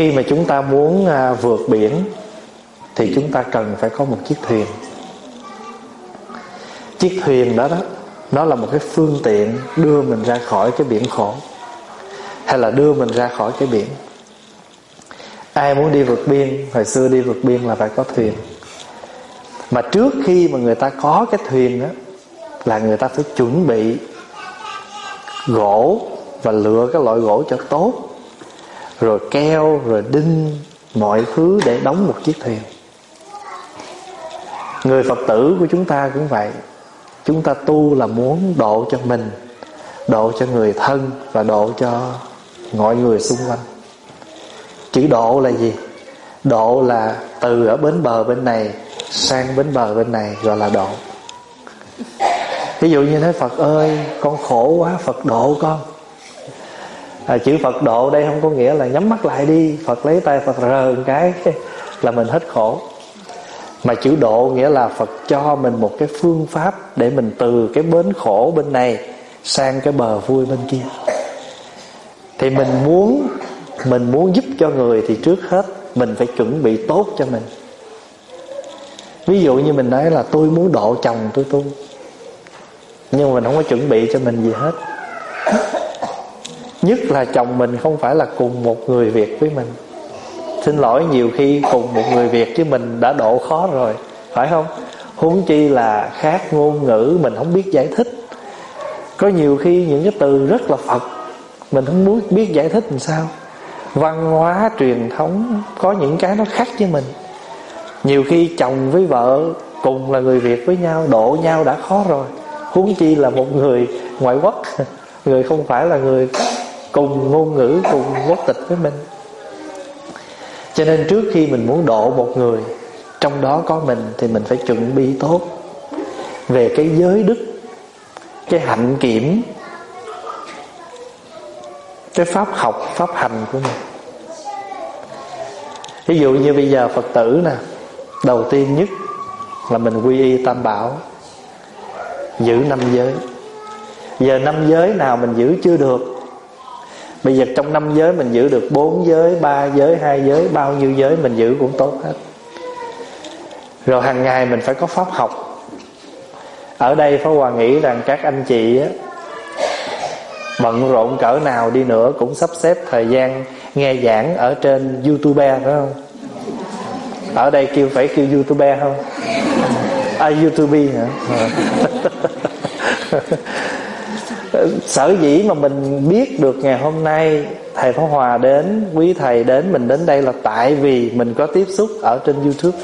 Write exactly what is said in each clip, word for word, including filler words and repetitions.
Khi mà chúng ta muốn vượt biển thì chúng ta cần phải có một chiếc thuyền. Chiếc thuyền đó đó, nó là một cái phương tiện đưa mình ra khỏi cái biển khổ, hay là đưa mình ra khỏi cái biển. Ai muốn đi vượt biên, hồi xưa đi vượt biên là phải có thuyền. Mà trước khi mà người ta có cái thuyền đó, là người ta phải chuẩn bị gỗ và lựa cái loại gỗ cho tốt, rồi keo, rồi đinh, mọi thứ để đóng một chiếc thuyền. Người Phật tử của chúng ta cũng vậy. Chúng ta tu là muốn độ cho mình, độ cho người thân và độ cho mọi người xung quanh. Chữ độ là gì? Độ là từ ở bến bờ bên này sang bến bờ bên này, gọi là độ. Ví dụ như nói Phật ơi, con khổ quá, Phật độ con. à, Chữ Phật độ đây không có nghĩa là nhắm mắt lại đi, Phật lấy tay Phật rờ một cái là mình hết khổ. Mà chữ độ nghĩa là Phật cho mình một cái phương pháp để mình từ cái bến khổ bên này sang cái bờ vui bên kia. Thì mình muốn Mình muốn giúp cho người thì trước hết mình phải chuẩn bị tốt cho mình. Ví dụ như mình nói là tôi muốn độ chồng tôi tu, nhưng mà mình không có chuẩn bị cho mình gì hết. Nhất là chồng mình không phải là cùng một người Việt với mình. Xin lỗi, nhiều khi cùng một người Việt chứ mình đã độ khó rồi, phải không? Huống chi là khác ngôn ngữ, mình không biết giải thích. Có nhiều khi những cái từ rất là Phật mình không muốn biết giải thích làm sao. Văn hóa truyền thống có những cái nó khác với mình. Nhiều khi chồng với vợ cùng là người Việt với nhau, độ nhau đã khó rồi, huống chi là một người ngoại quốc, người không phải là người cùng ngôn ngữ, cùng quốc tịch với mình. Cho nên trước khi mình muốn độ một người, trong đó có mình, thì mình phải chuẩn bị tốt về cái giới đức, cái hạnh kiểm, cái pháp học, pháp hành của mình. Ví dụ như bây giờ Phật tử nè, đầu tiên nhất là mình quy y Tam Bảo, giữ năm giới. Giờ năm giới nào mình giữ chưa được. Bây giờ trong năm giới mình giữ được bốn giới, ba giới, hai giới, bao nhiêu giới mình giữ cũng tốt hết. Rồi hàng ngày mình phải có pháp học. Ở đây Pháp Hòa nghĩ rằng các anh chị á, bận rộn cỡ nào đi nữa cũng sắp xếp thời gian nghe giảng ở trên YouTube, phải không? Ở đây kêu phải kêu YouTube không? À, YouTube hả? Sở dĩ mà mình biết được ngày hôm nay thầy Pháp Hòa đến, quý thầy đến, mình đến đây là tại vì mình có tiếp xúc ở trên YouTube.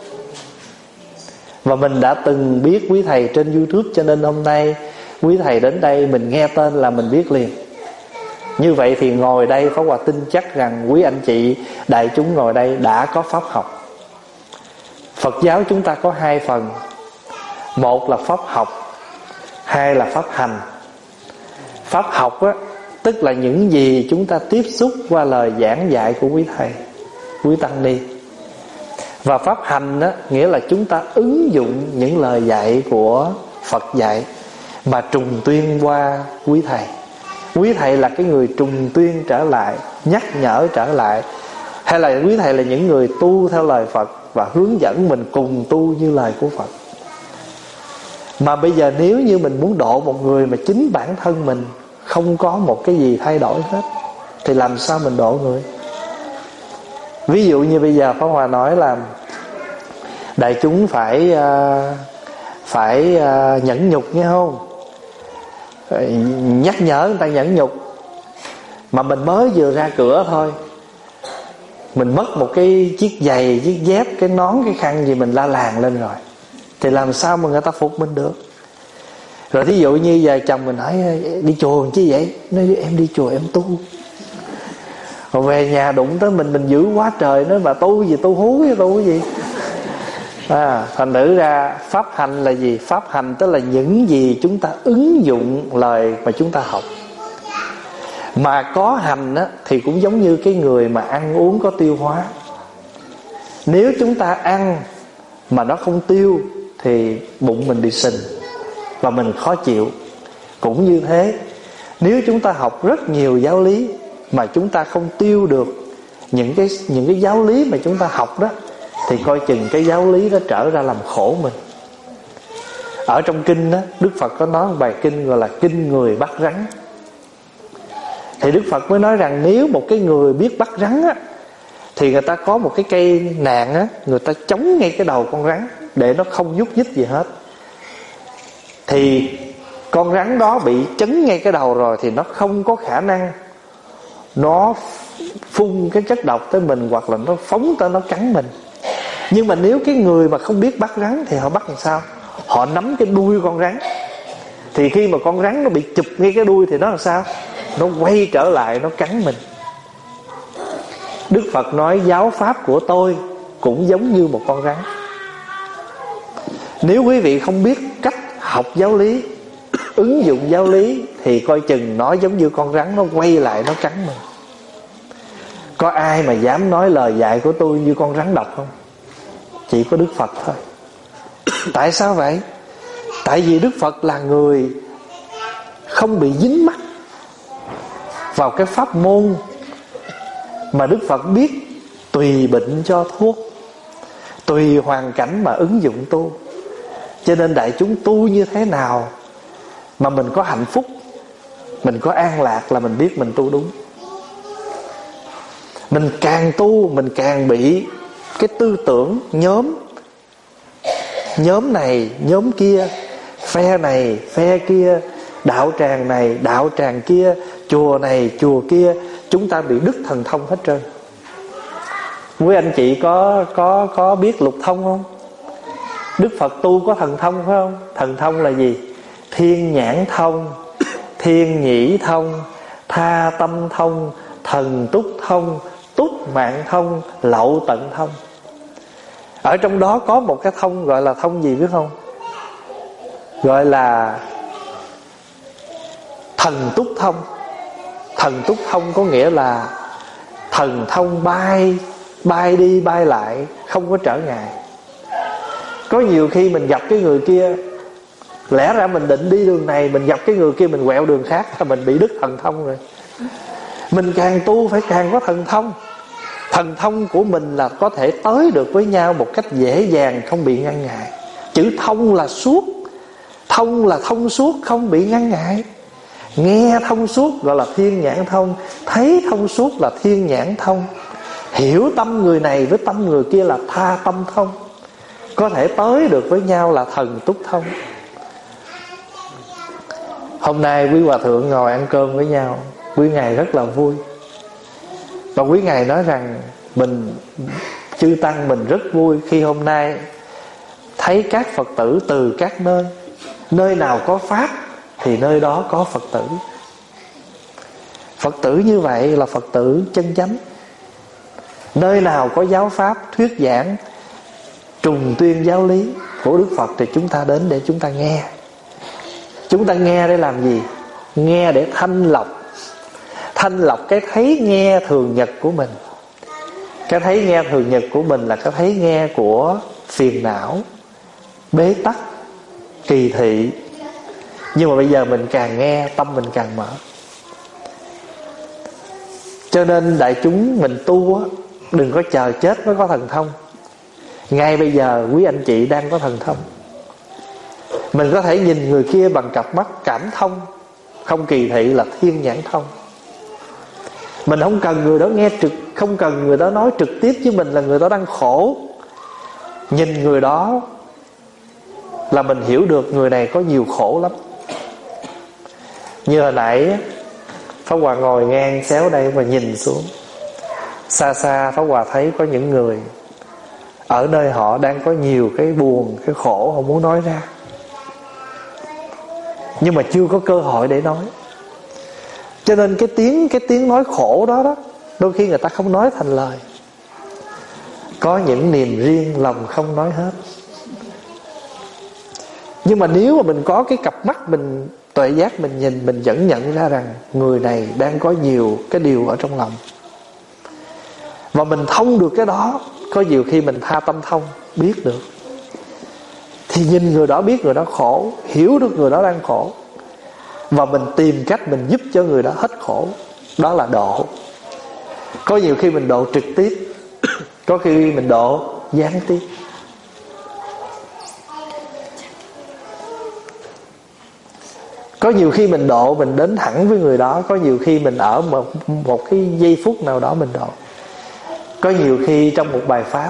Và mình đã từng biết quý thầy trên YouTube, cho nên hôm nay quý thầy đến đây mình nghe tên là mình biết liền. Như vậy thì ngồi đây Pháp Hòa tin chắc rằng quý anh chị đại chúng ngồi đây đã có pháp học. Phật giáo chúng ta có hai phần. Một là pháp học, hai là pháp hành. Pháp học á, tức là những gì chúng ta tiếp xúc qua lời giảng dạy của quý thầy, quý tăng ni. Và pháp hành á, nghĩa là chúng ta ứng dụng những lời dạy của Phật dạy mà trùng tuyên qua quý thầy. Quý thầy là cái người trùng tuyên trở lại, nhắc nhở trở lại, hay là quý thầy là những người tu theo lời Phật và hướng dẫn mình cùng tu như lời của Phật. Mà bây giờ nếu như mình muốn độ một người mà chính bản thân mình không có một cái gì thay đổi hết, thì làm sao mình độ người? Ví dụ như bây giờ Pháp Hòa nói là đại chúng phải uh, phải uh, nhẫn nhục, nghe không? Nhắc nhở người ta nhẫn nhục. Mà mình mới vừa ra cửa thôi, mình mất một cái chiếc giày, chiếc dép, cái nón, cái khăn gì mình la làng lên rồi, thì làm sao mà người ta phục mình được? Rồi thí dụ như giờ chồng mình hỏi đi chùa chứ vậy, nói em đi chùa em tu. Rồi về nhà đụng tới mình, mình giữ quá trời, nói bà tu gì tu hú với tu cái gì. À, thành thử ra pháp hành là gì? Pháp hành tức là những gì chúng ta ứng dụng lời mà chúng ta học. Mà có hành á, thì cũng giống như cái người mà ăn uống có tiêu hóa. Nếu chúng ta ăn mà nó không tiêu thì bụng mình đi sình và mình khó chịu. Cũng như thế, nếu chúng ta học rất nhiều giáo lý mà chúng ta không tiêu được những cái những cái giáo lý mà chúng ta học đó, thì coi chừng cái giáo lý đó trở ra làm khổ mình. Ở trong kinh đó, Đức Phật có nói một bài kinh gọi là kinh người bắt rắn. Thì Đức Phật mới nói rằng nếu một cái người biết bắt rắn á, thì người ta có một cái cây nạn á, người ta chống ngay cái đầu con rắn để nó không nhúc nhích gì hết. Thì con rắn đó bị chấn ngay cái đầu rồi thì nó không có khả năng nó phun cái chất độc tới mình, hoặc là nó phóng tới nó cắn mình. Nhưng mà nếu cái người mà không biết bắt rắn thì họ bắt làm sao? Họ nắm cái đuôi con rắn. Thì khi mà con rắn nó bị chụp ngay cái đuôi thì nó làm sao? Nó quay trở lại nó cắn mình. Đức Phật nói giáo pháp của tôi cũng giống như một con rắn. Nếu quý vị không biết cách học giáo lý, ứng dụng giáo lý, thì coi chừng nó giống như con rắn, nó quay lại nó cắn mình. Có ai mà dám nói lời dạy của tôi như con rắn độc không? Chỉ có Đức Phật thôi. Tại sao vậy? Tại vì Đức Phật là người không bị dính mắc vào cái pháp môn mà Đức Phật biết tùy bệnh cho thuốc, tùy hoàn cảnh mà ứng dụng tu. Cho nên đại chúng tu như thế nào mà mình có hạnh phúc, mình có an lạc là mình biết mình tu đúng. Mình càng tu mình càng bị cái tư tưởng nhóm, nhóm này nhóm kia, phe này phe kia, đạo tràng này đạo tràng kia, chùa này chùa kia. Chúng ta bị đứt thần thông hết trơn. Quý anh chị có có có biết lục thông không? Đức Phật tu có thần thông phải không? Thần thông là gì? Thiên nhãn thông, thiên nhĩ thông, tha tâm thông, thần túc thông, túc mạng thông, lậu tận thông. Ở trong đó có một cái thông gọi là thông gì biết không? Gọi là thần túc thông. Thần túc thông có nghĩa là thần thông bay, bay đi bay lại, không có trở ngại. Có nhiều khi mình gặp cái người kia, lẽ ra mình định đi đường này, mình gặp cái người kia mình quẹo đường khác là mình bị đứt thần thông rồi. Mình càng tu phải càng có thần thông. Thần thông của mình là có thể tới được với nhau một cách dễ dàng, không bị ngăn ngại. Chữ thông là suốt. Thông là thông suốt, không bị ngăn ngại. Nghe thông suốt gọi là thiên nhãn thông, thấy thông suốt là thiên nhãn thông, hiểu tâm người này với tâm người kia là tha tâm thông, có thể tới được với nhau là thần túc thông. Hôm nay quý hòa thượng ngồi ăn cơm với nhau, quý ngài rất là vui. Và quý ngài nói rằng mình, chư tăng mình rất vui khi hôm nay thấy các Phật tử từ các nơi, nơi nào có Pháp thì nơi đó có Phật tử. Phật tử như vậy là Phật tử chân chánh. Nơi nào có giáo Pháp thuyết giảng, trùng tuyên giáo lý của Đức Phật thì chúng ta đến để chúng ta nghe. Chúng ta nghe để làm gì? Nghe để thanh lọc. Thanh lọc cái thấy nghe thường nhật của mình. Cái thấy nghe thường nhật của mình là cái thấy nghe của phiền não, bế tắc, kỳ thị. Nhưng mà bây giờ mình càng nghe, tâm mình càng mở. Cho nên đại chúng mình tu á, đừng có chờ chết mới có thần thông. Ngay bây giờ quý anh chị đang có thần thông. Mình có thể nhìn người kia bằng cặp mắt cảm thông, không kỳ thị là thiên nhãn thông. Mình không cần người đó nghe trực, không cần người đó nói trực tiếp với mình là người đó đang khổ. Nhìn người đó là mình hiểu được người này có nhiều khổ lắm. Như hồi nãy Pháp Hòa ngồi ngang xéo đây mà nhìn xuống, xa xa Pháp Hòa thấy có những người ở nơi họ đang có nhiều cái buồn, cái khổ họ muốn nói ra, nhưng mà chưa có cơ hội để nói. Cho nên cái tiếng cái tiếng nói khổ đó đó, đôi khi người ta không nói thành lời. Có những niềm riêng lòng không nói hết. Nhưng mà nếu mà mình có cái cặp mắt mình tuệ giác, mình nhìn, mình vẫn nhận ra rằng người này đang có nhiều cái điều ở trong lòng. Và mình thông được cái đó. Có nhiều khi mình tha tâm thông, biết được, thì nhìn người đó biết người đó khổ, hiểu được người đó đang khổ, và mình tìm cách mình giúp cho người đó hết khổ. Đó là độ. Có nhiều khi mình độ trực tiếp, có khi mình độ gián tiếp. Có nhiều khi mình độ mình đến thẳng với người đó, có nhiều khi mình ở một, một cái giây phút nào đó mình độ. Có nhiều khi trong một bài pháp,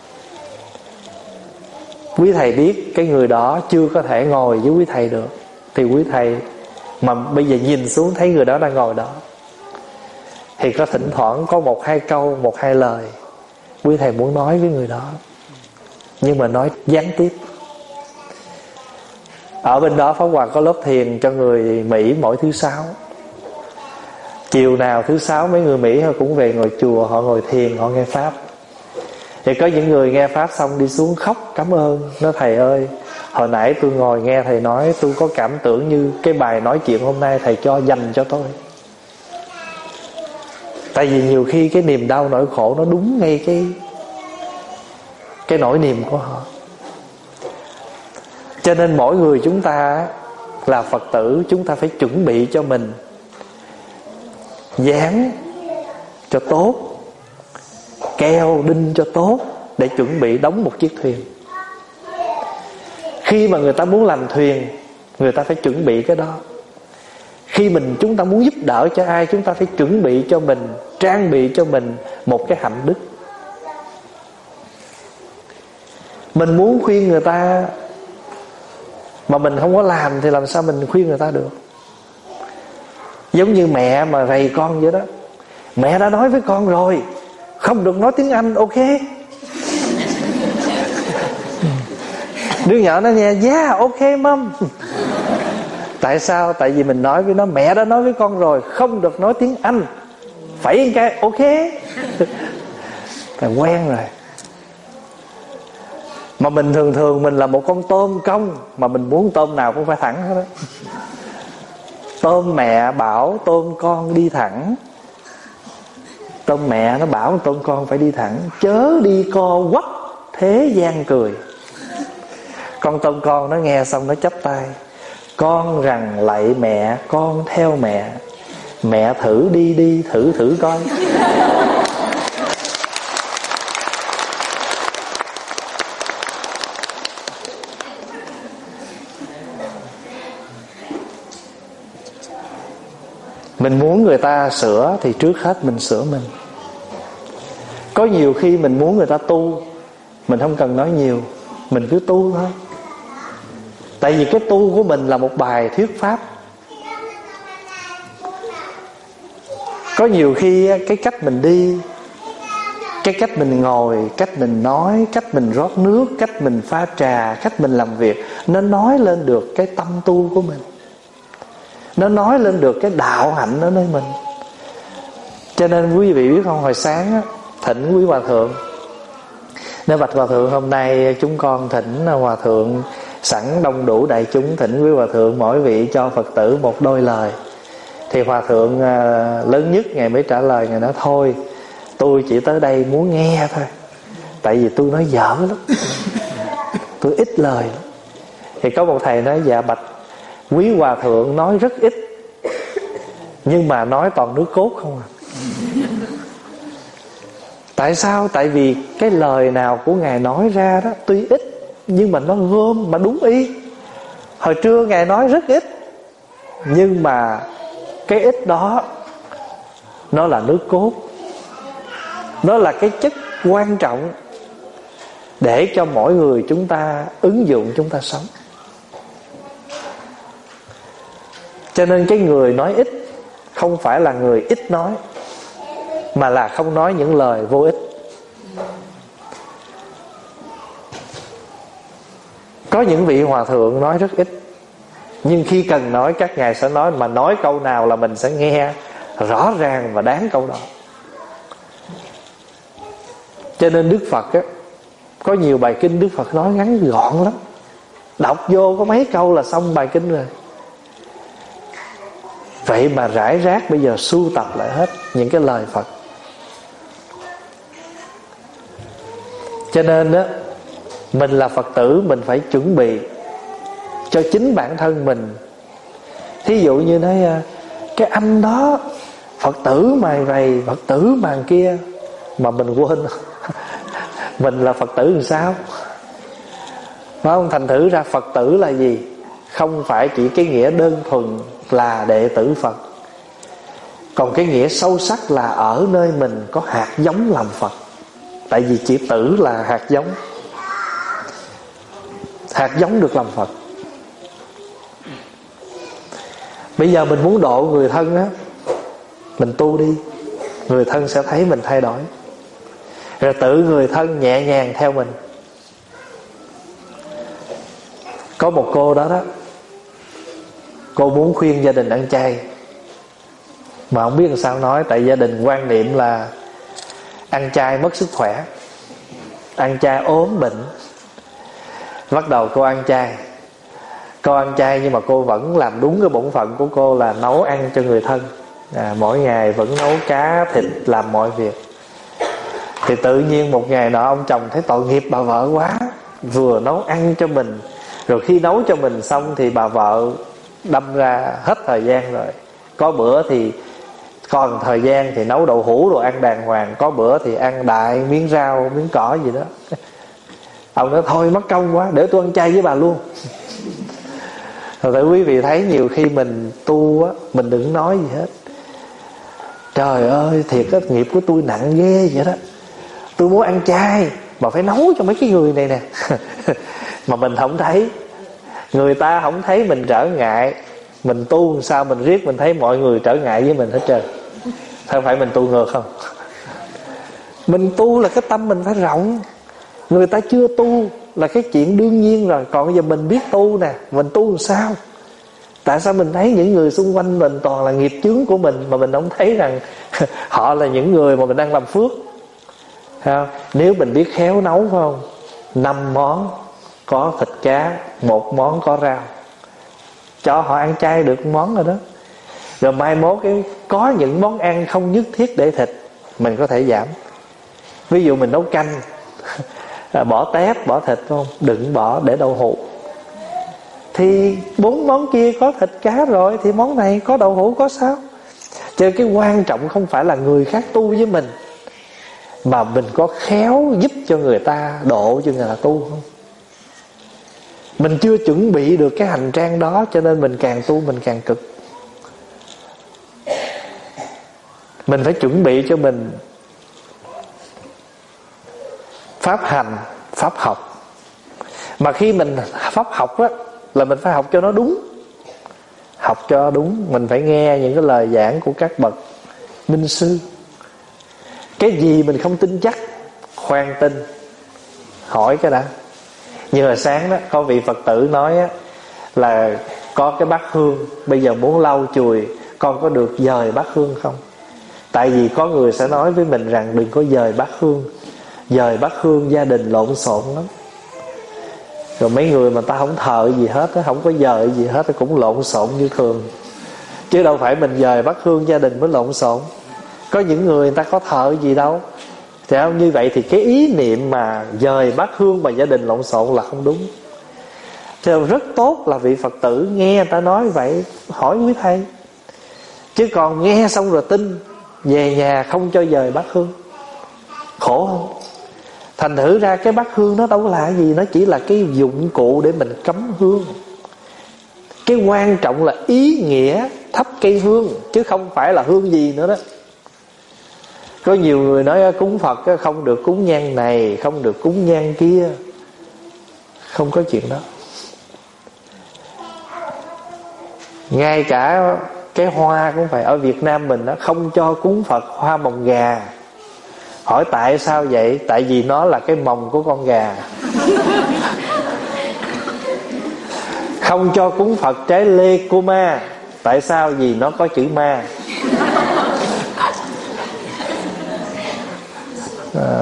quý thầy biết cái người đó chưa có thể ngồi với quý thầy được, thì quý thầy mà bây giờ nhìn xuống thấy người đó đang ngồi đó, thì có thỉnh thoảng có một hai câu, một hai lời quý thầy muốn nói với người đó, nhưng mà nói gián tiếp. Ở bên đó Pháp Hòa có lớp thiền cho người Mỹ mỗi thứ sáu. Chiều nào thứ sáu mấy người Mỹ họ cũng về ngồi chùa, họ ngồi thiền, họ nghe Pháp. Thì có những người nghe Pháp xong đi xuống khóc cảm ơn. Nói thầy ơi, hồi nãy tôi ngồi nghe thầy nói, tôi có cảm tưởng như cái bài nói chuyện hôm nay thầy cho dành cho tôi. Tại vì nhiều khi cái niềm đau nỗi khổ nó đúng ngay cái Cái nỗi niềm của họ. Cho nên mỗi người chúng ta là Phật tử, chúng ta phải chuẩn bị cho mình dán cho tốt, keo đinh cho tốt, để chuẩn bị đóng một chiếc thuyền. Khi mà người ta muốn làm thuyền, người ta phải chuẩn bị cái đó. Khi mình chúng ta muốn giúp đỡ cho ai, chúng ta phải chuẩn bị cho mình, trang bị cho mình một cái hạnh đức. Mình muốn khuyên người ta mà mình không có làm thì làm sao mình khuyên người ta được. Giống như mẹ mà rầy con vậy đó. Mẹ đã nói với con rồi, không được nói tiếng Anh, ok. Đứa nhỏ nó nghe, yeah, ok mom. Tại sao? Tại vì mình nói với nó, mẹ đã nói với con rồi, không được nói tiếng Anh, phải cái ok. Là quen rồi. Mà mình thường thường mình là một con tôm công, mà mình muốn tôm nào cũng phải thẳng hết đó. Tôm mẹ bảo tôm con đi thẳng. Tôm mẹ nó bảo tôm con phải đi thẳng, chớ đi co quắp thế gian cười. Con tôm con nó nghe xong nó chắp tay, con rằng lạy mẹ, con theo mẹ, mẹ thử đi đi, thử thử coi. Mình muốn người ta sửa thì trước hết mình sửa mình. Có nhiều khi mình muốn người ta tu, mình không cần nói nhiều, mình cứ tu thôi. Tại vì cái tu của mình là một bài thuyết pháp. Có nhiều khi cái cách mình đi, cái cách mình ngồi, cách mình nói, cách mình rót nước, cách mình pha trà, cách mình làm việc, nó nói lên được cái tâm tu của mình, nó nói lên được cái đạo hạnh ở nơi mình. Cho nên quý vị biết không, hồi sáng á, thỉnh quý hòa thượng, nếu bạch hòa thượng hôm nay chúng con thỉnh hòa thượng, sẵn đông đủ đại chúng, thỉnh quý hòa thượng mỗi vị cho Phật tử một đôi lời. Thì hòa thượng à, lớn nhất ngài mới trả lời, ngài nói thôi tôi chỉ tới đây muốn nghe thôi, tại vì tôi nói dở lắm, tôi ít lời. Thì có một thầy nói, dạ bạch quý hòa thượng nói rất ít, nhưng mà nói toàn nước cốt không à. Tại sao? Tại vì cái lời nào của ngài nói ra đó tuy ít, nhưng mà nó gom mà đúng ý. Hồi trưa ngài nói rất ít, nhưng mà cái ít đó nó là nước cốt, nó là cái chất quan trọng để cho mỗi người chúng ta ứng dụng, chúng ta sống. Cho nên cái người nói ít không phải là người ít nói, mà là không nói những lời vô ích. Có những vị hòa thượng nói rất ít, nhưng khi cần nói các ngài sẽ nói, mà nói câu nào là mình sẽ nghe rõ ràng và đáng câu đó. Cho nên Đức Phật á, có nhiều bài kinh Đức Phật nói ngắn gọn lắm, đọc vô có mấy câu là xong bài kinh rồi. Vậy mà rải rác bây giờ sưu tập lại hết những cái lời Phật. Cho nên á, mình là Phật tử, mình phải chuẩn bị cho chính bản thân mình. Thí dụ như nói, cái anh đó Phật tử mà vậy, Phật tử mà kia, mà mình quên mình là Phật tử làm sao, phải không? Thành thử ra Phật tử là gì? Không phải chỉ cái nghĩa đơn thuần là đệ tử Phật, còn cái nghĩa sâu sắc là ở nơi mình có hạt giống làm Phật. Tại vì chữ tử là hạt giống, hạt giống được làm Phật. Bây giờ mình muốn độ người thân á, mình tu đi, người thân sẽ thấy mình thay đổi, rồi tự người thân nhẹ nhàng theo mình. Có một cô đó đó, cô muốn khuyên gia đình ăn chay, mà không biết làm sao nói. Tại gia đình quan niệm là ăn chay mất sức khỏe, ăn chay ốm bệnh. Bắt đầu cô ăn chay, cô ăn chay nhưng mà cô vẫn làm đúng cái bổn phận của cô là nấu ăn cho người thân. à, Mỗi ngày vẫn nấu cá, thịt, làm mọi việc. Thì tự nhiên một ngày nọ ông chồng thấy tội nghiệp bà vợ quá, vừa nấu ăn cho mình, rồi khi nấu cho mình xong thì bà vợ đâm ra hết thời gian rồi. Có bữa thì còn thời gian thì nấu đậu hũ đồ ăn đàng hoàng, có bữa thì ăn đại miếng rau, miếng cỏ gì đó. Ông nói thôi mất công quá, để tôi ăn chay với bà luôn. Thật sự quý vị thấy nhiều khi mình tu á, mình đừng nói gì hết. Trời ơi, thiệt á, nghiệp của tôi nặng ghê vậy đó. Tôi muốn ăn chay mà phải nấu cho mấy cái người này nè. Mà mình không thấy, người ta không thấy mình trở ngại. Mình tu sao mình riết mình thấy mọi người trở ngại với mình hết trơn. Không phải mình tu ngược không? Mình tu là cái tâm mình phải rộng. Người ta chưa tu là cái chuyện đương nhiên rồi. Còn bây giờ mình biết tu nè, mình tu làm sao? Tại sao mình thấy những người xung quanh mình toàn là nghiệp chướng của mình, mà mình không thấy rằng họ là những người mà mình đang làm phước? Không? Nếu mình biết khéo nấu, phải không? Năm món có thịt cá, một món có rau, cho họ ăn chay được món rồi đó. Rồi mai mốt cái có những món ăn không nhất thiết để thịt, mình có thể giảm. Ví dụ mình nấu canh, bỏ tép, bỏ thịt, không? Đừng bỏ để đậu hũ. Thì bốn món kia có thịt cá rồi, thì món này có đậu hũ có sao? Cho nên cái quan trọng không phải là người khác tu với mình, mà mình có khéo giúp cho người ta, độ cho người ta tu không? Mình chưa chuẩn bị được cái hành trang đó, cho nên mình càng tu mình càng cực. Mình phải chuẩn bị cho mình pháp hành, pháp học. Mà khi mình pháp học á, là mình phải học cho nó đúng. Học cho đúng, mình phải nghe những cái lời giảng của các bậc minh sư. Cái gì mình không tin chắc, khoan tin, hỏi cái đã. Như hồi sáng đó, có vị Phật tử nói á, là có cái bát hương, bây giờ muốn lau chùi, con có được dời bát hương không? Tại vì có người sẽ nói với mình rằng đừng có dời bát hương, dời bát hương gia đình lộn xộn lắm. Rồi mấy người mà ta không thờ gì hết, không có dời gì hết, cũng lộn xộn như thường. Chứ đâu phải mình dời bát hương gia đình mới lộn xộn. Có những người người ta có thờ gì đâu. Thì không, như vậy thì cái ý niệm mà dời bát hương mà gia đình lộn xộn là không đúng. Cho nên rất tốt là vị Phật tử nghe người ta nói vậy, hỏi quý thầy. Chứ còn nghe xong rồi tin, về nhà không cho dời bát hương, khổ không? Thành thử ra cái bát hương nó đâu là gì, nó chỉ là cái dụng cụ để mình cắm hương. Cái quan trọng là ý nghĩa thắp cây hương, chứ không phải là hương gì nữa đó. Có nhiều người nói cúng Phật không được cúng nhang này, không được cúng nhang kia. Không có chuyện đó. Ngay cả cái hoa cũng phải. Ở Việt Nam mình đó, không cho cúng Phật hoa mồng gà. Hỏi tại sao vậy? Tại vì nó là cái mồng của con gà. Không cho cúng Phật trái lê cô ma. Tại sao? Vì nó có chữ ma. À.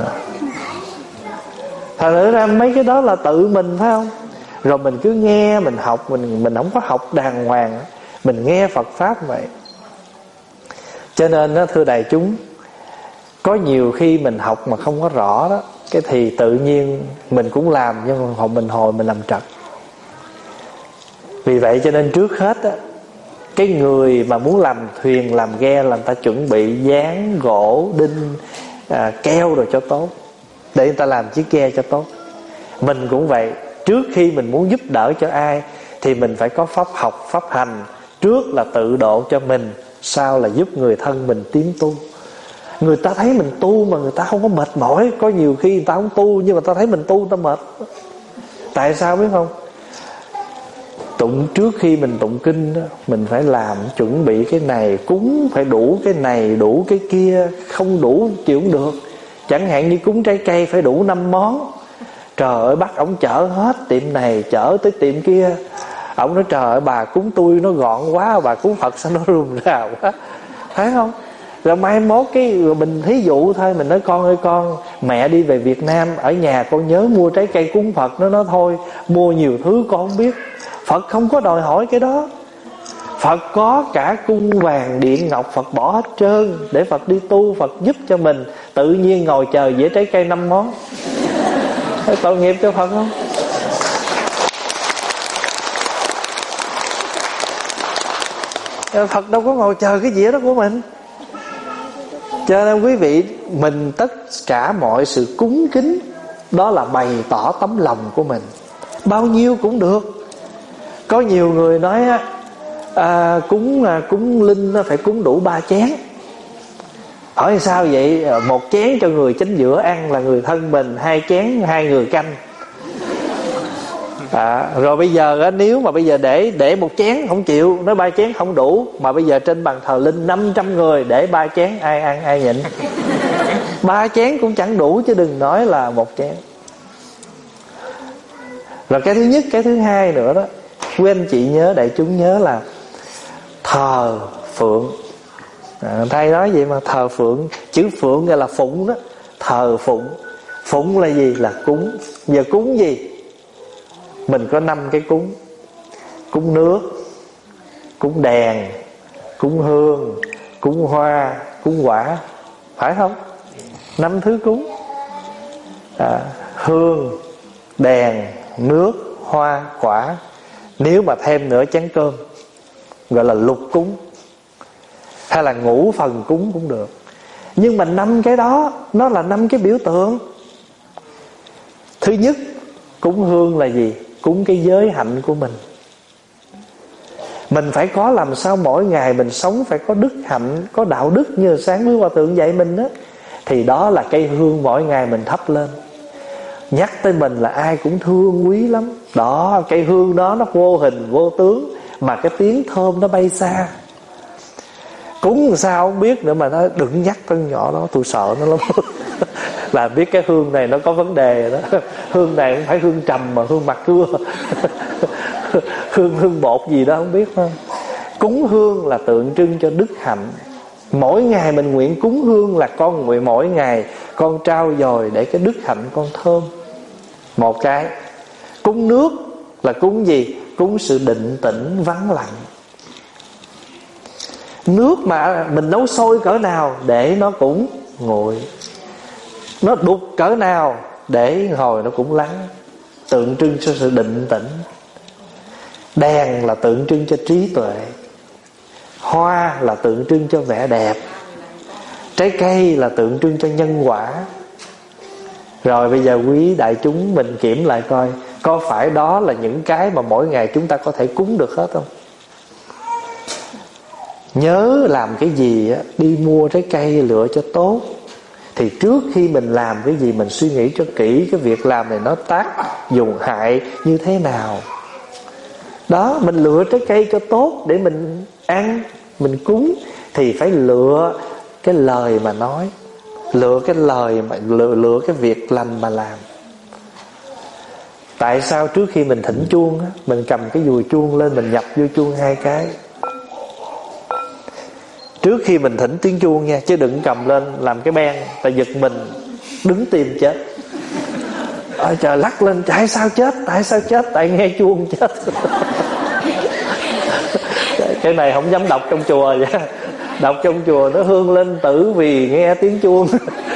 Thật sự ra mấy cái đó là tự mình, phải không? Rồi mình cứ nghe, mình học, Mình mình không có học đàng hoàng. Mình nghe Phật Pháp vậy. Cho nên đó, thưa đại chúng, có nhiều khi mình học mà không có rõ đó, cái thì tự nhiên mình cũng làm, nhưng mà mình hồi mình làm trật. Vì vậy cho nên trước hết đó, Cái người mà muốn làm thuyền làm ghe là người ta chuẩn bị dán gỗ, đinh, à, keo rồi cho tốt, để người ta làm chiếc ghe cho tốt. Mình cũng vậy, trước khi mình muốn giúp đỡ cho ai thì mình phải có pháp học, pháp hành. Trước là tự độ cho mình, sau là giúp người thân mình tiến tu. Người ta thấy mình tu mà người ta không có mệt mỏi. Có nhiều khi người ta không tu nhưng mà ta thấy mình tu người ta mệt. Tại sao biết không? Tụng trước khi mình tụng kinh đó, mình phải làm chuẩn bị cái này, cúng phải đủ cái này, đủ cái kia. Không đủ chịu không được. Chẳng hạn như cúng trái cây phải đủ năm món. Trời ơi, bắt ổng chở hết tiệm này, chở tới tiệm kia. Ổng nói trời ơi, bà cúng tôi nó gọn quá, bà cúng Phật sao nó rườm rà quá. Thấy không? Rồi mai mốt cái mình thí dụ thôi, mình nói con ơi con, mẹ đi về Việt Nam, ở nhà con nhớ mua trái cây cúng Phật. Nó nói thôi, mua nhiều thứ con không biết. Phật không có đòi hỏi cái đó. Phật có cả cung vàng điện ngọc, Phật bỏ hết trơn để Phật đi tu, Phật giúp cho mình. Tự nhiên ngồi chờ dĩa trái cây năm món. Tội nghiệp cho Phật không? Phật đâu có ngồi chờ cái dĩa đó của mình. Cho nên quý vị, mình tất cả mọi sự cúng kính đó là bày tỏ tấm lòng của mình. Bao nhiêu cũng được. Có nhiều người nói à, cúng à, cúng linh nó phải cúng đủ ba chén. Hỏi sao vậy? Một chén cho người chính giữa ăn là người thân mình, hai chén hai người canh. À, rồi bây giờ nếu mà bây giờ để để một chén không chịu, nói ba chén không đủ, mà bây giờ trên bàn thờ linh năm trăm người để ba chén, ai ăn ai nhịn. Ba chén cũng chẳng đủ chứ đừng nói là một chén. Rồi cái thứ nhất, cái thứ hai nữa đó, quý anh chị nhớ, đại chúng nhớ là thờ phượng. À, thầy nói vậy mà, thờ phượng, chữ phượng gọi là phụng đó, thờ phụng. Phụng là gì? Là cúng. Giờ cúng gì? Mình có năm cái cúng. Cúng nước, cúng đèn, cúng hương, cúng hoa, cúng quả. Phải không? Năm thứ cúng. à, Hương, đèn, nước, hoa, quả. Nếu mà thêm nửa chén cơm gọi là lục cúng, hay là ngũ phần cúng cũng được. Nhưng mà năm cái đó nó là năm cái biểu tượng. Thứ nhất, cúng hương là gì? Cúng cái giới hạnh của mình. Mình phải có làm sao mỗi ngày mình sống phải có đức hạnh, có đạo đức như sáng quý hòa thượng dạy mình đó. Thì đó là cây hương mỗi ngày mình thắp lên. Nhắc tới mình là ai cũng thương quý lắm. Đó, cây hương đó nó vô hình vô tướng, mà cái tiếng thơm nó bay xa. Cúng làm sao không biết nữa, mà nó đừng nhắc con nhỏ đó, tôi sợ nó lắm. Là biết cái hương này nó có vấn đề đó. Hương này không phải hương trầm mà hương bạc cưa. Hương hương bột gì đó không biết không. Cúng hương là tượng trưng cho đức hạnh. Mỗi ngày mình nguyện cúng hương là con nguyện mỗi ngày con trao dồi để cái đức hạnh con thơm. Một cái. Cúng nước là cúng gì? Cúng sự định tĩnh vắng lặng. Nước mà mình nấu sôi cỡ nào để nó cũng nguội, nó đục cỡ nào để hồi nó cũng lắng, tượng trưng cho sự định tĩnh. Đèn là tượng trưng cho trí tuệ. Hoa là tượng trưng cho vẻ đẹp. Trái cây là tượng trưng cho nhân quả. Rồi bây giờ quý đại chúng mình kiểm lại coi, có phải đó là những cái mà mỗi ngày chúng ta có thể cúng được hết không? Nhớ làm cái gì á, đi mua trái cây lựa cho tốt. Thì trước khi mình làm cái gì mình suy nghĩ cho kỹ cái việc làm này nó tác dụng hại như thế nào. Đó, mình lựa trái cây cho tốt để mình ăn, mình cúng. Thì phải lựa cái lời mà nói, lựa cái lời mà lựa, lựa cái việc lành mà làm. Tại sao trước khi mình thỉnh chuông á, mình cầm cái dùi chuông lên, mình nhập vô chuông hai cái. Trước khi mình thỉnh tiếng chuông nha, chứ đừng cầm lên làm cái beng, tại giật mình đứng tim chết. Ôi trời, lắc lên, tại sao chết? Tại sao chết? Tại nghe chuông chết. Cái này không dám đọc trong chùa vậy. Đọc trong chùa nó hương lên tử vì nghe tiếng chuông.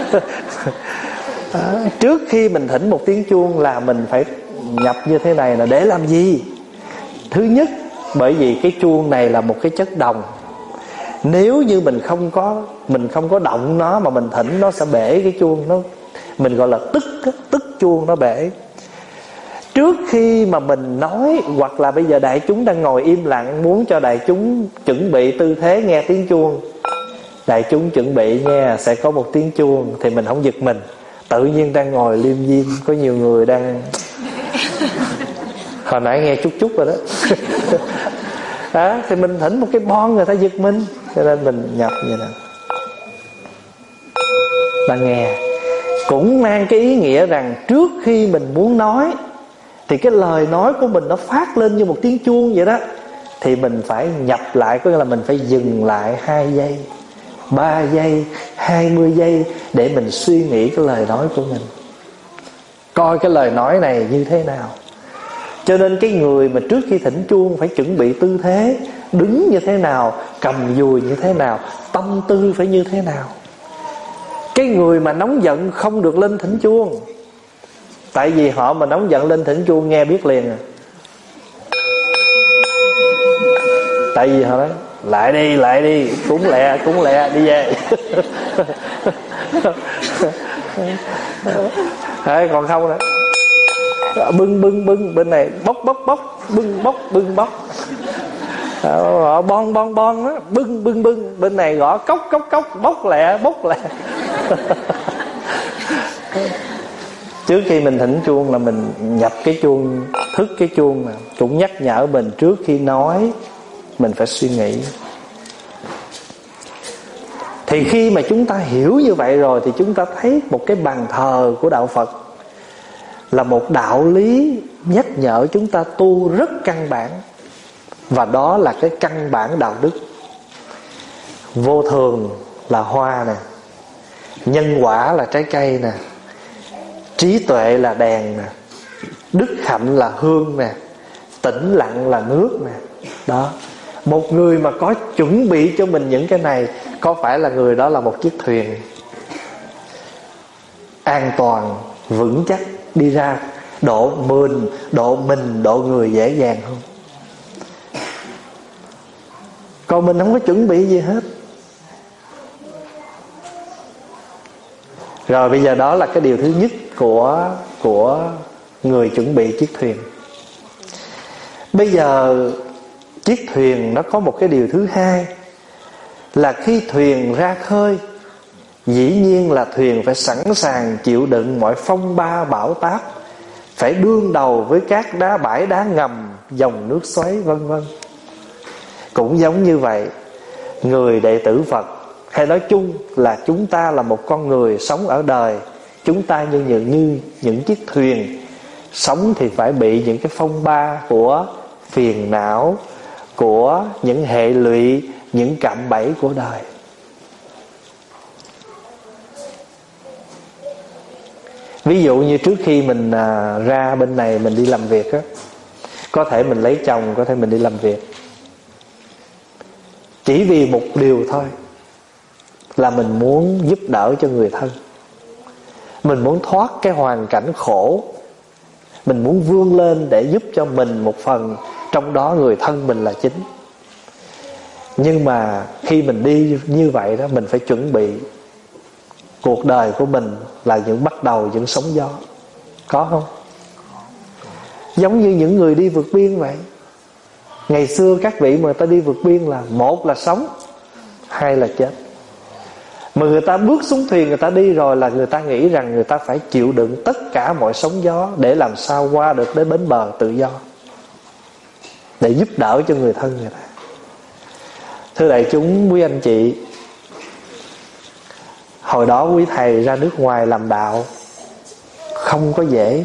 À, trước khi mình thỉnh một tiếng chuông là mình phải nhập như thế này là để làm gì? Thứ nhất Bởi vì cái chuông này là một cái chất đồng. Nếu như mình không có Mình không có động nó mà mình thỉnh, nó sẽ bể cái chuông. Nó Mình gọi là tức Tức chuông nó bể. Trước khi mà mình nói, hoặc là bây giờ đại chúng đang ngồi im lặng, muốn cho đại chúng chuẩn bị tư thế nghe tiếng chuông, đại chúng chuẩn bị nghe, sẽ có một tiếng chuông, thì mình không giật mình. Tự nhiên đang ngồi liêm diêm, có nhiều người đang hồi nãy nghe chút chút rồi đó. Đó, thì mình thỉnh một cái bon người ta giật mình. Cho nên mình nhập vậy nè, ta nghe. Cũng mang cái ý nghĩa rằng trước khi mình muốn nói, thì cái lời nói của mình nó phát lên như một tiếng chuông vậy đó, thì mình phải nhập lại. Có nghĩa là mình phải dừng lại hai giây, ba giây, hai mươi giây, để mình suy nghĩ cái lời nói của mình, coi cái lời nói này như thế nào. Cho nên cái người mà trước khi thỉnh chuông phải chuẩn bị tư thế, đứng như thế nào, cầm dùi như thế nào, tâm tư phải như thế nào. Cái người mà nóng giận không được lên thỉnh chuông. Tại vì họ mà nóng giận lên thỉnh chuông nghe biết liền à. Tại vì họ nói lại đi, lại đi, cúng lẹ, cúng lẹ, đi về. Đấy, còn không nữa, bưng bưng bưng, bên này bóc bóc bóc, bưng bóc bưng bóc, họ bon bon bon đó, bưng bưng bưng, bên này gõ cốc cốc cốc, bóc lẹ bóc lẹ. Trước khi mình thỉnh chuông là mình nhập cái chuông, thức cái chuông, mà cũng nhắc nhở mình trước khi nói mình phải suy nghĩ. Thì khi mà chúng ta hiểu như vậy rồi, thì chúng ta thấy một cái bàn thờ của đạo Phật là một đạo lý nhắc nhở chúng ta tu rất căn bản. Và đó là cái căn bản đạo đức. Vô thường là hoa nè, nhân quả là trái cây nè, trí tuệ là đèn nè, đức hạnh là hương nè, tĩnh lặng là nước nè. Đó, một người mà có chuẩn bị cho mình những cái này, có phải là người đó là một chiếc thuyền an toàn, vững chắc, đi ra độ mình, độ mình, độ người dễ dàng không? Còn mình không có chuẩn bị gì hết. Rồi bây giờ đó là cái điều thứ nhất của của người chuẩn bị chiếc thuyền. Bây giờ chiếc thuyền nó có một cái điều thứ hai, là khi thuyền ra khơi, dĩ nhiên là thuyền phải sẵn sàng chịu đựng mọi phong ba bão táp, phải đương đầu với các đá bãi đá ngầm, dòng nước xoáy vân vân. Cũng giống như vậy, người đệ tử Phật, hay nói chung là chúng ta là một con người sống ở đời, chúng ta như những, như những chiếc thuyền sống thì phải bị những cái phong ba của phiền não, của những hệ lụy, những cạm bẫy của đời. Ví dụ như trước khi mình à, ra bên này mình đi làm việc á, có thể mình lấy chồng, có thể mình đi làm việc, chỉ vì một điều thôi, là mình muốn giúp đỡ cho người thân, mình muốn thoát cái hoàn cảnh khổ, mình muốn vươn lên để giúp cho mình một phần, trong đó người thân mình là chính. Nhưng mà khi mình đi như vậy đó, mình phải chuẩn bị cuộc đời của mình là những bắt đầu, những sóng gió. Có không? Giống như những người đi vượt biên vậy. Ngày xưa các vị mà người ta đi vượt biên là một là sống, hai là chết. Mà người ta bước xuống thuyền, người ta đi rồi là người ta nghĩ rằng người ta phải chịu đựng tất cả mọi sóng gió để làm sao qua được đến bến bờ tự do, để giúp đỡ cho người thân người ta. Thưa đại chúng, quý anh chị, hồi đó quý thầy ra nước ngoài làm đạo không có dễ.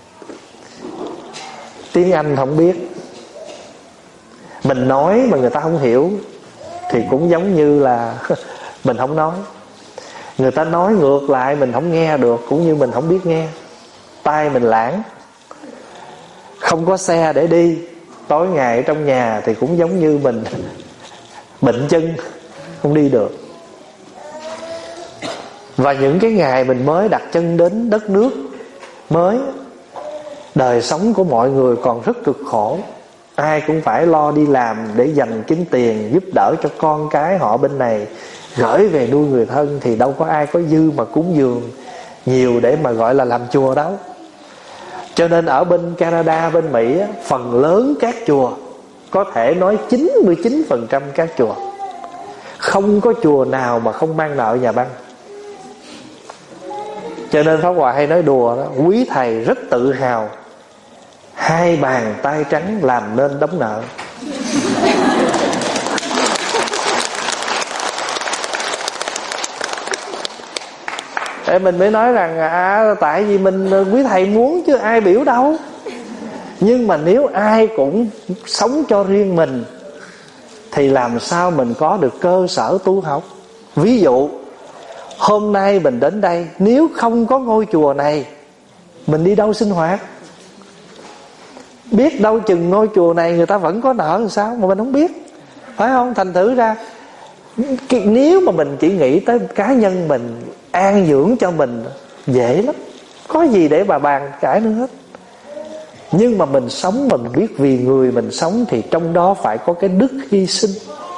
Tiếng Anh không biết, mình nói mà người ta không hiểu thì cũng giống như là mình không nói. Người ta nói ngược lại mình không nghe được, cũng như mình không biết nghe. Tai mình lãng, không có xe để đi, tối ngày ở trong nhà thì cũng giống như mình bệnh chân, không đi được. Và những cái ngày mình mới đặt chân đến đất nước mới, đời sống của mọi người còn rất cực khổ. ai cũng phải lo đi làm để dành kiếm tiền giúp đỡ cho con cái họ bên này gửi về nuôi người thân, thì đâu có ai có dư mà cúng dường nhiều để mà gọi là làm chùa đâu. Cho nên ở bên Canada, bên Mỹ á, phần lớn các chùa, có thể nói chín mươi chín phần trăm các chùa, không có chùa nào mà không mang nợ nhà băng. Cho nên Pháp Hòa hay nói đùa đó, quý thầy rất tự hào hai bàn tay trắng làm nên đóng nợ. Để mình mới nói rằng à, tại vì mình quý thầy muốn chứ ai biểu đâu. Nhưng mà nếu ai cũng sống cho riêng mình thì làm sao mình có được cơ sở tu học. Ví dụ hôm nay mình đến đây, nếu không có ngôi chùa này, mình đi đâu sinh hoạt? Biết đâu chừng ngôi chùa này người ta vẫn có nợ làm sao mà mình không biết, phải không? Thành thử ra nếu mà mình chỉ nghĩ tới cá nhân mình, an dưỡng cho mình, dễ lắm, có gì để mà bàn cãi nữa hết. Nhưng mà mình sống, mình biết vì người mình sống, thì trong đó phải có cái đức hy sinh.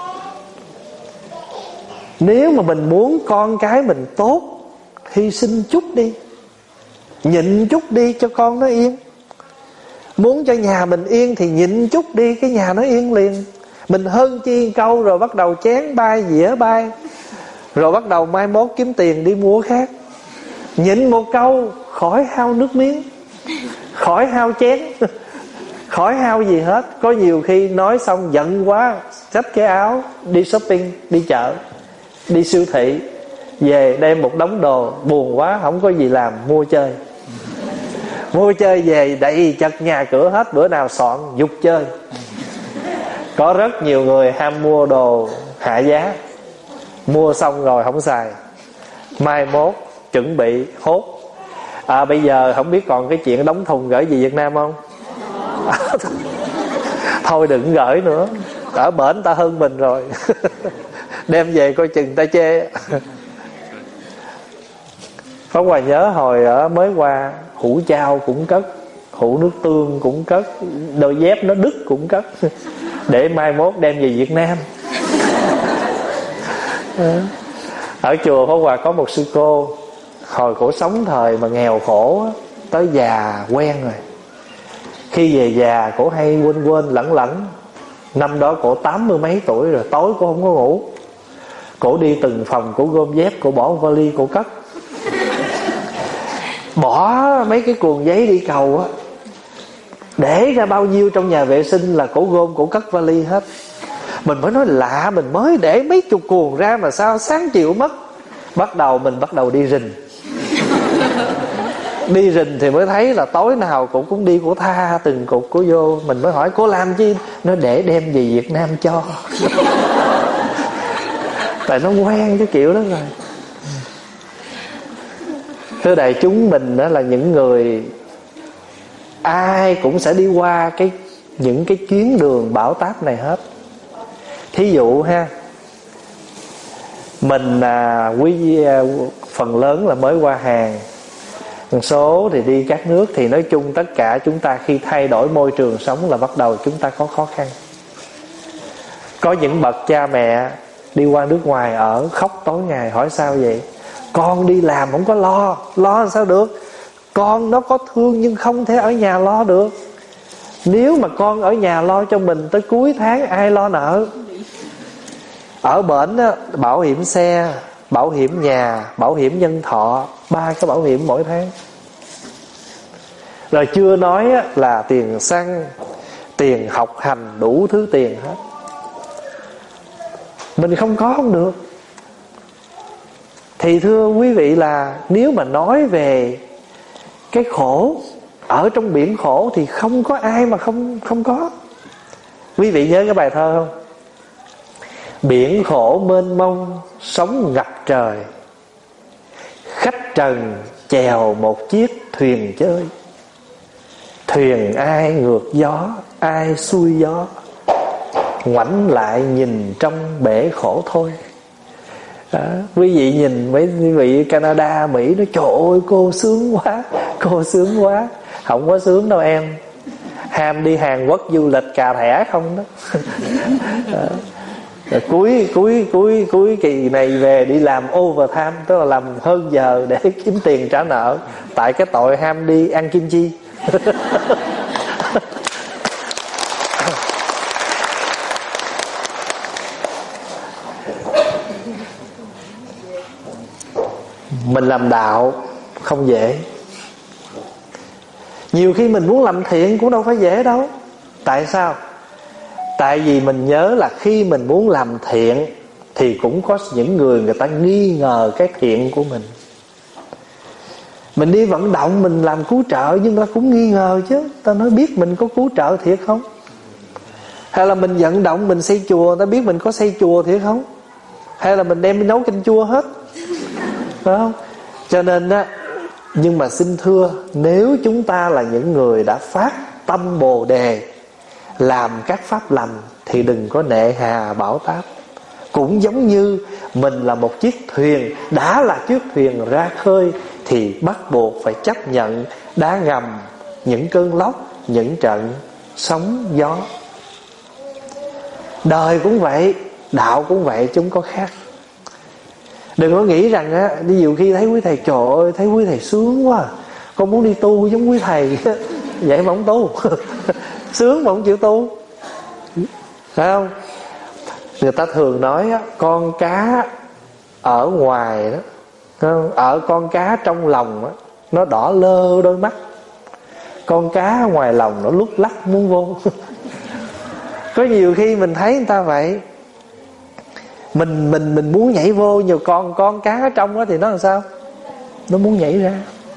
Nếu mà mình muốn con cái mình tốt, hy sinh chút đi, nhịn chút đi cho con nó yên. Muốn cho nhà mình yên thì nhịn chút đi, cái nhà nó yên liền. Mình hơn chi câu rồi bắt đầu chén bay, dĩa bay, rồi bắt đầu mai mốt kiếm tiền đi mua khác. Nhịn một câu khỏi hao nước miếng, khỏi hao chén, khỏi hao gì hết. Có nhiều khi nói xong giận quá, xách cái áo đi shopping, đi chợ, đi siêu thị, về đem một đống đồ, buồn quá không có gì làm, mua chơi. Mua chơi về đầy chật nhà cửa hết, bữa nào soạn dục chơi. Có rất nhiều người ham mua đồ hạ giá, mua xong rồi không xài, mai mốt chuẩn bị hốt. À, bây giờ không biết còn cái chuyện đóng thùng gửi về Việt Nam không? Thôi đừng gửi nữa, ở bển ta hơn mình rồi. Đem về coi chừng ta chê. Pháp Hòa nhớ hồi ở mới qua, hũ chao cũng cất, hũ nước tương cũng cất, đôi dép nó đứt cũng cất, để mai mốt đem về Việt Nam. Ở chùa Pháp Hòa có một sư cô, hồi cổ sống thời mà nghèo khổ, tới già quen rồi. Khi về già cổ hay quên quên lẩn lẩn. Năm đó cổ tám mươi mấy tuổi rồi, tối cổ không có ngủ, cổ đi từng phòng, cổ gom dép, cổ bỏ vali, cổ cất. Bỏ mấy cái cuộn giấy đi cầu á, để ra bao nhiêu trong nhà vệ sinh là cổ gom, cổ cất vali hết. Mình mới nói lạ, mình mới để mấy chục cuộn ra mà sao sáng chiều mất. Bắt đầu mình bắt đầu đi rình. Đi rình thì mới thấy là tối nào cũng cũng đi, cổ tha từng cục cổ vô. Mình mới hỏi cô làm chi? Nó để đem về Việt Nam cho. Tại nó quen cái kiểu đó rồi. Thưa đại chúng, mình đó là những người ai cũng sẽ đi qua cái những cái chuyến đường bão táp này hết. Thí dụ ha, mình à, quý à, phần lớn là mới qua hàng, một số thì đi các nước. Thì nói chung tất cả chúng ta khi thay đổi môi trường sống là bắt đầu chúng ta có khó khăn. Có những bậc cha mẹ đi qua nước ngoài ở khóc tối ngày, hỏi sao vậy? Con đi làm không có lo, lo làm sao được? Con nó có thương nhưng không thể ở nhà lo được. Nếu mà con ở nhà lo cho mình tới cuối tháng ai lo nợ? Ở bển á, bảo hiểm xe, bảo hiểm nhà, bảo hiểm nhân thọ, ba cái bảo hiểm mỗi tháng. Rồi chưa nói á, là tiền xăng, tiền học hành, đủ thứ tiền hết. Mình không có không được. Thì thưa quý vị là nếu mà nói về cái khổ, ở trong biển khổ thì không có ai mà không không có. Quý vị nhớ cái bài thơ không? Biển khổ mênh mông, sóng ngập trời, khách trần chèo một chiếc thuyền chơi. Thuyền ai ngược gió, ai xuôi gió, ngoảnh lại nhìn trong bể khổ thôi. Đó, quý vị nhìn mấy quý vị Canada, Mỹ nói trời ơi cô sướng quá, cô sướng quá. Không có sướng đâu em. ham đi Hàn Quốc du lịch cà thẻ không đó. Rồi cuối cuối cuối cuối kỳ này về đi làm overtime, tức là làm hơn giờ để kiếm tiền trả nợ, tại cái tội ham đi ăn kim chi. Mình làm đạo không dễ. Nhiều khi mình muốn làm thiện cũng đâu phải dễ đâu. Tại sao? Tại vì mình nhớ là khi mình muốn làm thiện thì cũng có những người người ta nghi ngờ cái thiện của mình. Mình đi vận động, mình làm cứu trợ, nhưng ta cũng nghi ngờ chứ. Ta nói biết mình có cứu trợ thiệt không? Hay là mình vận động, mình xây chùa, ta biết mình có xây chùa thiệt không? Hay là mình đem đi nấu canh chua hết, phải không? Cho nên á, nhưng mà xin thưa, nếu chúng ta là những người đã phát tâm Bồ Đề, làm các pháp lành, thì đừng có nệ hà bảo táp. Cũng giống như mình là một chiếc thuyền, đã là chiếc thuyền ra khơi thì bắt buộc phải chấp nhận đá ngầm, những cơn lốc, những trận sóng gió. Đời cũng vậy, đạo cũng vậy, chúng có khác. Đừng có nghĩ rằng á, đi nhiều khi thấy quý thầy trời ơi, thấy quý thầy sướng quá, con muốn đi tu giống quý thầy. Vậy mà không tu. Sướng mà không chịu tu, phải không? Người ta thường nói á, con cá ở ngoài đó, ở con cá trong lòng á, nó đỏ lơ đôi mắt. Con cá ngoài lòng nó lúc lắc muốn vô. Có nhiều khi mình thấy người ta vậy, Mình mình mình muốn nhảy vô, nhiều con con cá ở trong đó thì nó làm sao? Nó muốn nhảy ra.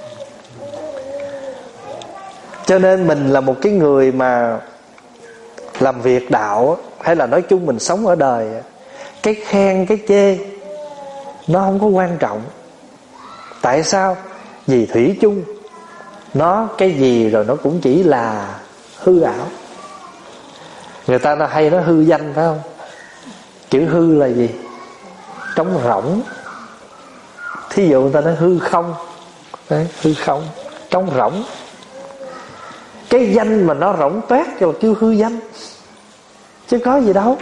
Cho nên mình là một cái người mà làm việc đạo, hay là nói chung mình sống ở đời, cái khen cái chê nó không có quan trọng. Tại sao? Vì thủy chung nó cái gì rồi nó cũng chỉ là hư ảo. Người ta nó hay nói hư danh, phải không? Chữ hư là gì? Trống rỗng. Thí dụ người ta nói hư không. Đấy, hư không, trống rỗng. Cái danh mà nó rỗng toét cho là kêu hư danh, chứ có gì đâu.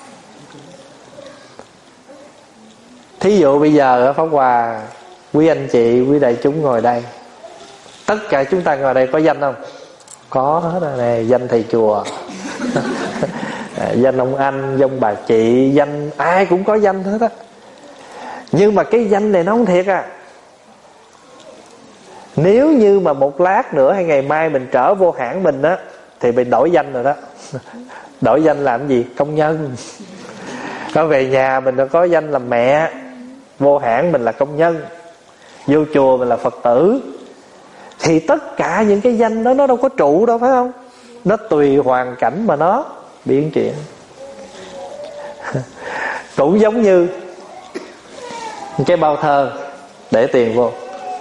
Thí dụ bây giờ ở Pháp Hòa, quý anh chị, quý đại chúng ngồi đây, tất cả chúng ta ngồi đây có danh không? Có hết rồi nè. Danh thầy chùa, danh ông anh, danh bà chị, danh ai cũng có danh hết á. Nhưng mà cái danh này nó không thiệt à. Nếu như mà một lát nữa hay ngày mai mình trở vô hãng mình á, thì mình đổi danh rồi đó. Đổi danh làm gì? Công nhân. Có về nhà mình có danh làm mẹ, vô hãng mình là công nhân, vô chùa mình là Phật tử. Thì tất cả những cái danh đó nó đâu có trụ đâu, phải không? Nó tùy hoàn cảnh mà nó biến chuyển. Cũng giống như cái bao thơ để tiền vô,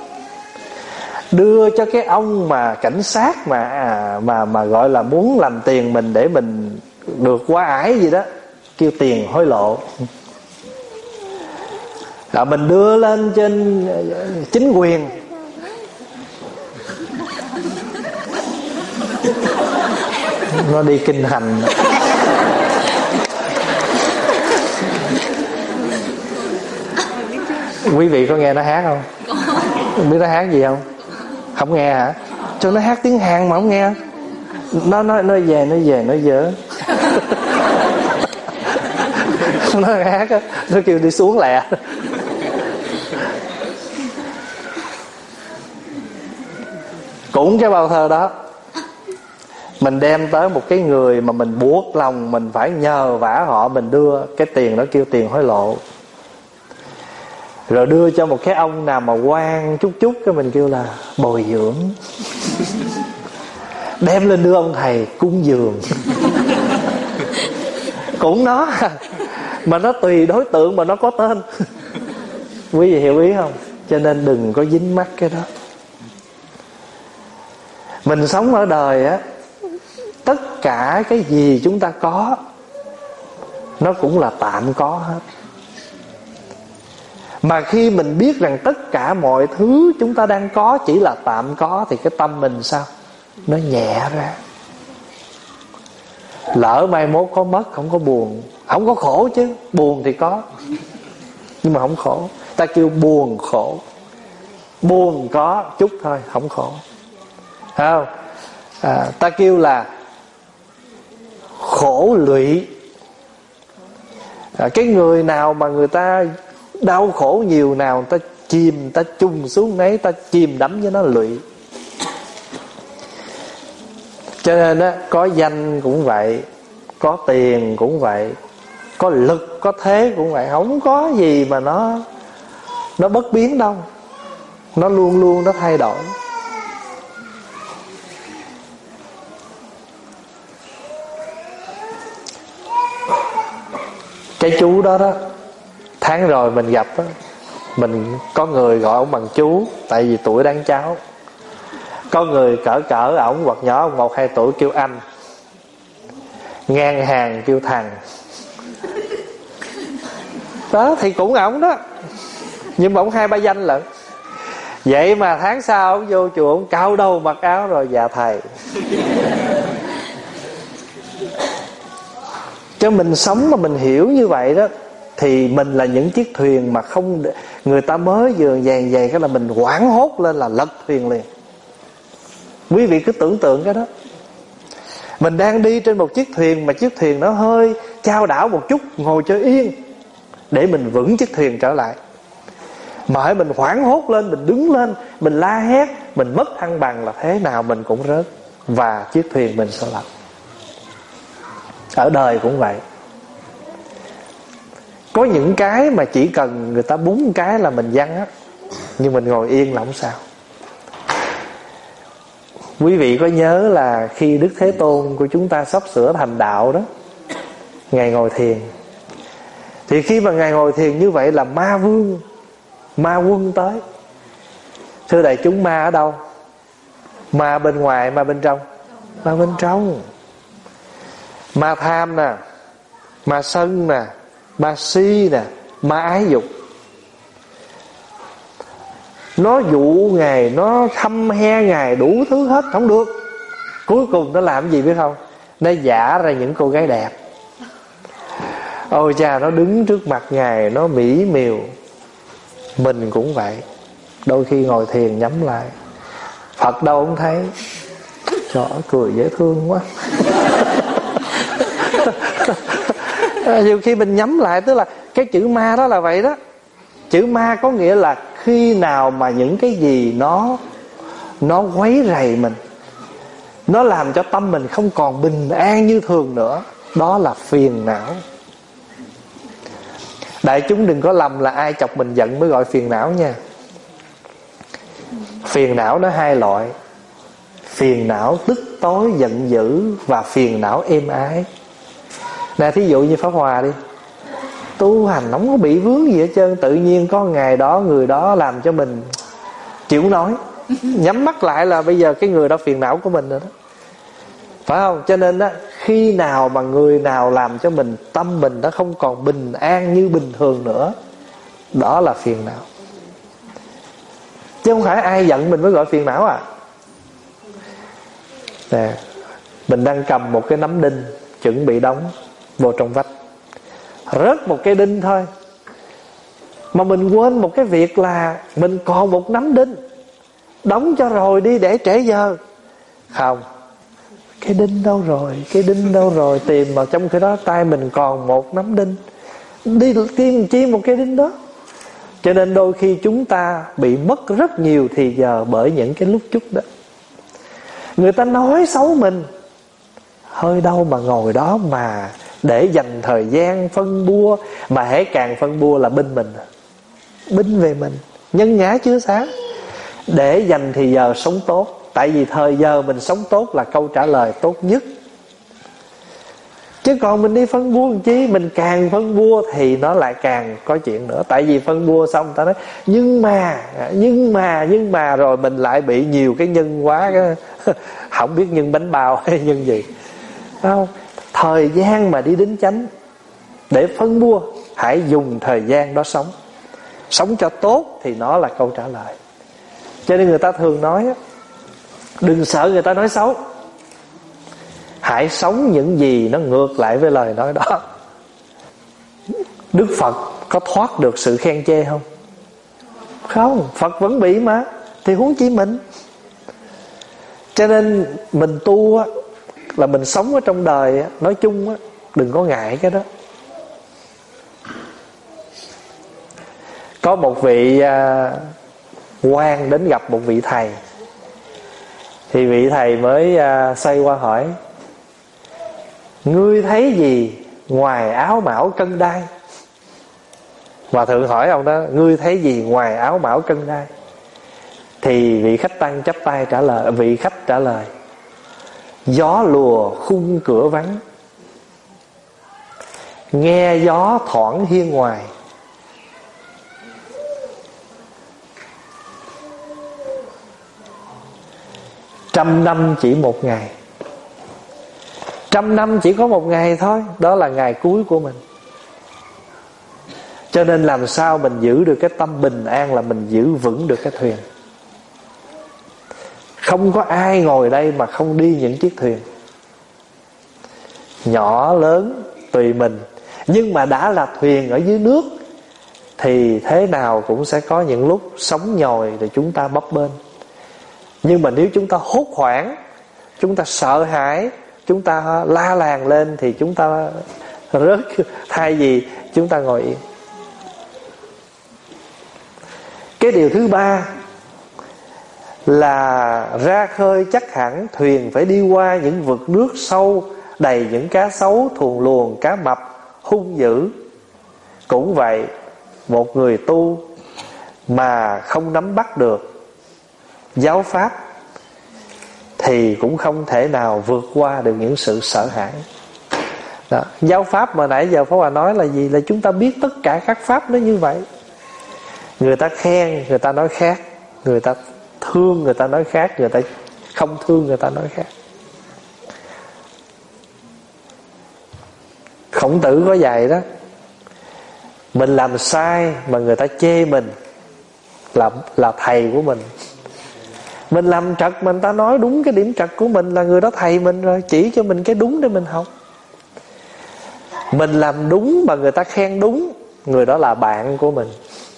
đưa cho cái ông mà cảnh sát mà à, mà mà gọi là muốn làm tiền mình để mình được quá ái gì đó, kêu tiền hối lộ. Rồi mình đưa lên trên chính quyền, nó đi kinh hành. Quý vị có nghe nó hát không? Không biết nó hát gì không? Không nghe hả? Cho nó hát tiếng Hàn mà không nghe. Nó nói nói về nói về nói dở. Nó hát á, nó kêu đi xuống lẹ. Cũng cái bao thơ đó, mình đem tới một cái người mà mình buộc lòng mình phải nhờ vả họ, mình đưa cái tiền đó kêu tiền hối lộ. Rồi đưa cho một cái ông nào mà quan chút chút, cái mình kêu là bồi dưỡng. Đem lên đưa ông thầy cúng dường. Cũng nó, mà nó tùy đối tượng mà nó có tên. Quý vị hiểu ý không? Cho nên đừng có dính mắc cái đó. Mình sống ở đời á, tất cả cái gì chúng ta có nó cũng là tạm có hết. Mà khi mình biết rằng tất cả mọi thứ chúng ta đang có chỉ là tạm có, thì cái tâm mình sao? Nó nhẹ ra. Lỡ mai mốt có mất không có buồn, không có khổ chứ, buồn thì có nhưng mà không khổ. Ta kêu buồn khổ. Buồn có chút thôi, không khổ. Thấy không? À, ta kêu là khổ lụy. À, cái người nào mà người ta đau khổ nhiều nào, ta chìm, ta chung xuống đấy, ta chìm đắm với nó lụy. Cho nên á, có danh cũng vậy, có tiền cũng vậy, có lực, có thế cũng vậy. Không có gì mà nó Nó bất biến đâu. Nó luôn luôn nó thay đổi. Cái chú đó đó, tháng rồi mình gặp đó, mình có người gọi ông bằng chú, tại vì tuổi đáng cháu. Có người cỡ cỡ ổng hoặc nhỏ ông một hai tuổi kêu anh, ngang hàng kêu thằng. Đó thì cũng ổng đó, nhưng mà ổng hai ba danh lận. Vậy mà tháng sau ổng vô chùa, ổng cao đầu mặc áo rồi, dạ thầy. Cho mình sống mà mình hiểu như vậy đó, thì mình là những chiếc thuyền mà không, người ta mới vừa vàng vàng cái là mình hoảng hốt lên là lật thuyền liền. Quý vị cứ tưởng tượng cái đó. Mình đang đi trên một chiếc thuyền mà chiếc thuyền nó hơi chao đảo một chút, ngồi cho yên để mình vững chiếc thuyền trở lại. Mà hãy mình hoảng hốt lên, mình đứng lên, mình la hét, mình mất thăng bằng là thế nào mình cũng rớt, và chiếc thuyền mình sẽ lật. Ở đời cũng vậy. Có những cái mà chỉ cần người ta búng cái là mình văng á, nhưng mình ngồi yên là không sao. Quý vị có nhớ là khi Đức Thế Tôn của chúng ta sắp sửa thành đạo đó, Ngài ngồi thiền. Thì khi mà Ngài ngồi thiền như vậy là ma vương, ma quân tới. Thưa đại chúng, ma ở đâu? Ma bên ngoài, ma bên trong? Ma bên trong. Ma tham nè, ma sân nè, ma si nè, ma ái dục. Nó dụ Ngài, nó thăm he Ngài đủ thứ hết, không được. Cuối cùng nó làm gì biết không? Nó giả ra những cô gái đẹp. Ôi cha, nó đứng trước mặt Ngài, nó mỹ miều. Mình cũng vậy. Đôi khi ngồi thiền nhắm lại, Phật đâu không thấy. Trời ơi, cười dễ thương quá. Nhiều khi mình nhắm lại, tức là cái chữ ma đó là vậy đó. Chữ ma có nghĩa là khi nào mà những cái gì nó Nó quấy rầy mình, nó làm cho tâm mình không còn bình an như thường nữa, đó là phiền não. Đại chúng đừng có lầm là ai chọc mình giận mới gọi phiền não nha. Phiền não nó hai loại: phiền não tức tối giận dữ và phiền não êm ái. Nè, thí dụ như Pháp Hòa đi, tu hành không có bị vướng gì hết trơn, tự nhiên có ngày đó người đó làm cho mình chịu nói, nhắm mắt lại là bây giờ cái người đó phiền não của mình rồi đó, phải không? Cho nên đó, khi nào mà người nào làm cho mình, tâm mình nó không còn bình an như bình thường nữa, đó là phiền não. Chứ không phải ai giận mình mới gọi phiền não à. Nè, mình đang cầm một cái nắm đinh chuẩn bị đóng vô trong vách, rớt một cái đinh thôi mà mình quên một cái việc là mình còn một nắm đinh, đóng cho rồi đi để trễ giờ. Không, cái đinh đâu rồi, cái đinh đâu rồi, tìm mà trong khi đó tay mình còn một nắm đinh, đi tìm chi một cái đinh đó. Cho nên đôi khi chúng ta bị mất rất nhiều thì giờ bởi những cái lúc chút đó. Người ta nói xấu mình, hơi đâu mà ngồi đó mà để dành thời gian phân bua, mà hễ càng phân bua là binh mình, binh về mình, nhân ngã chưa sáng. Để dành thì giờ sống tốt, tại vì thời giờ mình sống tốt là câu trả lời tốt nhất. Chứ còn mình đi phân bua làm chi? Mình càng phân bua thì nó lại càng có chuyện nữa. Tại vì phân bua xong ta nói nhưng mà, nhưng mà, nhưng mà, rồi mình lại bị nhiều cái nhân quá, cái không biết nhân bánh bao hay nhân gì. Không, thời gian mà đi đến chánh để phân bua, hãy dùng thời gian đó sống, sống cho tốt thì nó là câu trả lời. Cho nên người ta thường nói đừng sợ người ta nói xấu, hãy sống những gì nó ngược lại với lời nói đó. Đức Phật có thoát được sự khen chê không? Không, Phật vẫn bị mà, thì huống chi mình. Cho nên mình tu á, là mình sống ở trong đời á, nói chung á, đừng có ngại cái đó. Có một vị à, quan đến gặp một vị thầy. Thì vị thầy mới à, xoay qua hỏi: ngươi thấy gì ngoài áo mão cân đai? Hòa thượng hỏi ông đó: ngươi thấy gì ngoài áo mão cân đai? Thì vị khách tăng chắp tay trả lời, vị khách trả lời: gió lùa khung cửa vắng, nghe gió thoảng hiên ngoài. Trăm năm chỉ một ngày, trăm năm chỉ có một ngày thôi, đó là ngày cuối của mình. Cho nên làm sao mình giữ được cái tâm bình an là mình giữ vững được cái thuyền. Không có ai ngồi đây mà không đi những chiếc thuyền. Nhỏ lớn tùy mình, nhưng mà đã là thuyền ở dưới nước thì thế nào cũng sẽ có những lúc sóng nhồi để chúng ta bấp bênh. Nhưng mà nếu chúng ta hốt hoảng, chúng ta sợ hãi, chúng ta la làng lên thì chúng ta rớt. Thay vì chúng ta ngồi yên. Cái điều thứ ba là ra khơi chắc hẳn thuyền phải đi qua những vực nước sâu, đầy những cá sấu, thuồng luồng, cá mập hung dữ. Cũng vậy, một người tu mà không nắm bắt được giáo pháp thì cũng không thể nào vượt qua được những sự sợ hãi. Đó. Giáo pháp mà nãy giờ Pháp Hòa nói là gì? Là chúng ta biết tất cả các pháp nó như vậy. Người ta khen, người ta nói khác. Người ta thương, người ta nói khác. Người ta không thương, người ta nói khác. Khổng Tử có dạy đó: mình làm sai mà người ta chê mình là, là thầy của mình. Mình làm trật mà người ta nói đúng cái điểm trật của mình là người đó thầy mình rồi, chỉ cho mình cái đúng để mình học. Mình làm đúng mà người ta khen đúng, người đó là bạn của mình.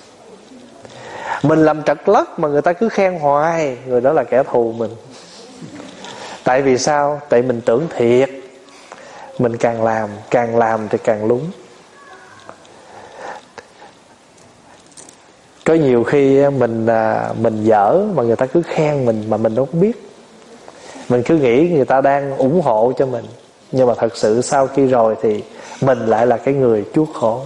Mình làm trật lất mà người ta cứ khen hoài, người đó là kẻ thù mình. Tại vì sao? Tại mình tưởng thiệt. Mình càng làm, càng làm thì càng lúng. Có nhiều khi mình mình dở mà người ta cứ khen mình mà mình không biết. Mình cứ nghĩ người ta đang ủng hộ cho mình, nhưng mà thật sự sau khi rồi thì mình lại là cái người chuốc khổ.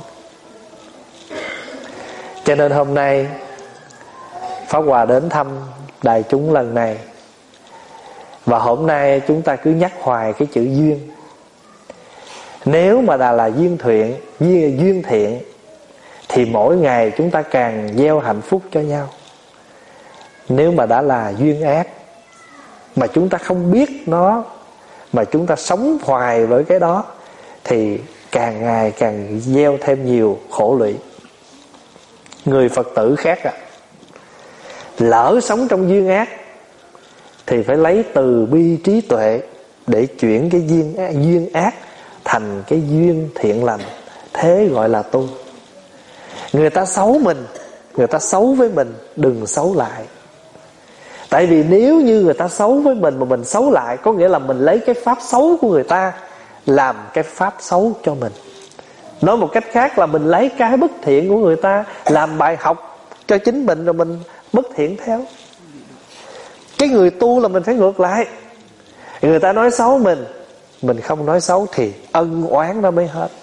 Cho nên hôm nay Pháp Hòa đến thăm đại chúng lần này, và hôm nay chúng ta cứ nhắc hoài cái chữ duyên. Nếu mà đã là duyên thiện, duyên, duyên thiện thì mỗi ngày chúng ta càng gieo hạnh phúc cho nhau. Nếu mà đã là duyên ác mà chúng ta không biết nó, mà chúng ta sống hoài với cái đó, thì càng ngày càng gieo thêm nhiều khổ lụy. Người Phật tử khác à, lỡ sống trong duyên ác thì phải lấy từ bi trí tuệ để chuyển cái duyên ác, duyên ác thành cái duyên thiện lành. Thế gọi là tu. Người ta xấu mình, người ta xấu với mình, đừng xấu lại. Tại vì nếu như người ta xấu với mình mà mình xấu lại, có nghĩa là mình lấy cái pháp xấu của người ta làm cái pháp xấu cho mình. Nói một cách khác là mình lấy cái bất thiện của người ta làm bài học cho chính mình, rồi mình bất thiện theo. Cái người tu là mình phải ngược lại. Người ta nói xấu mình, mình không nói xấu thì ân oán nó mới hết.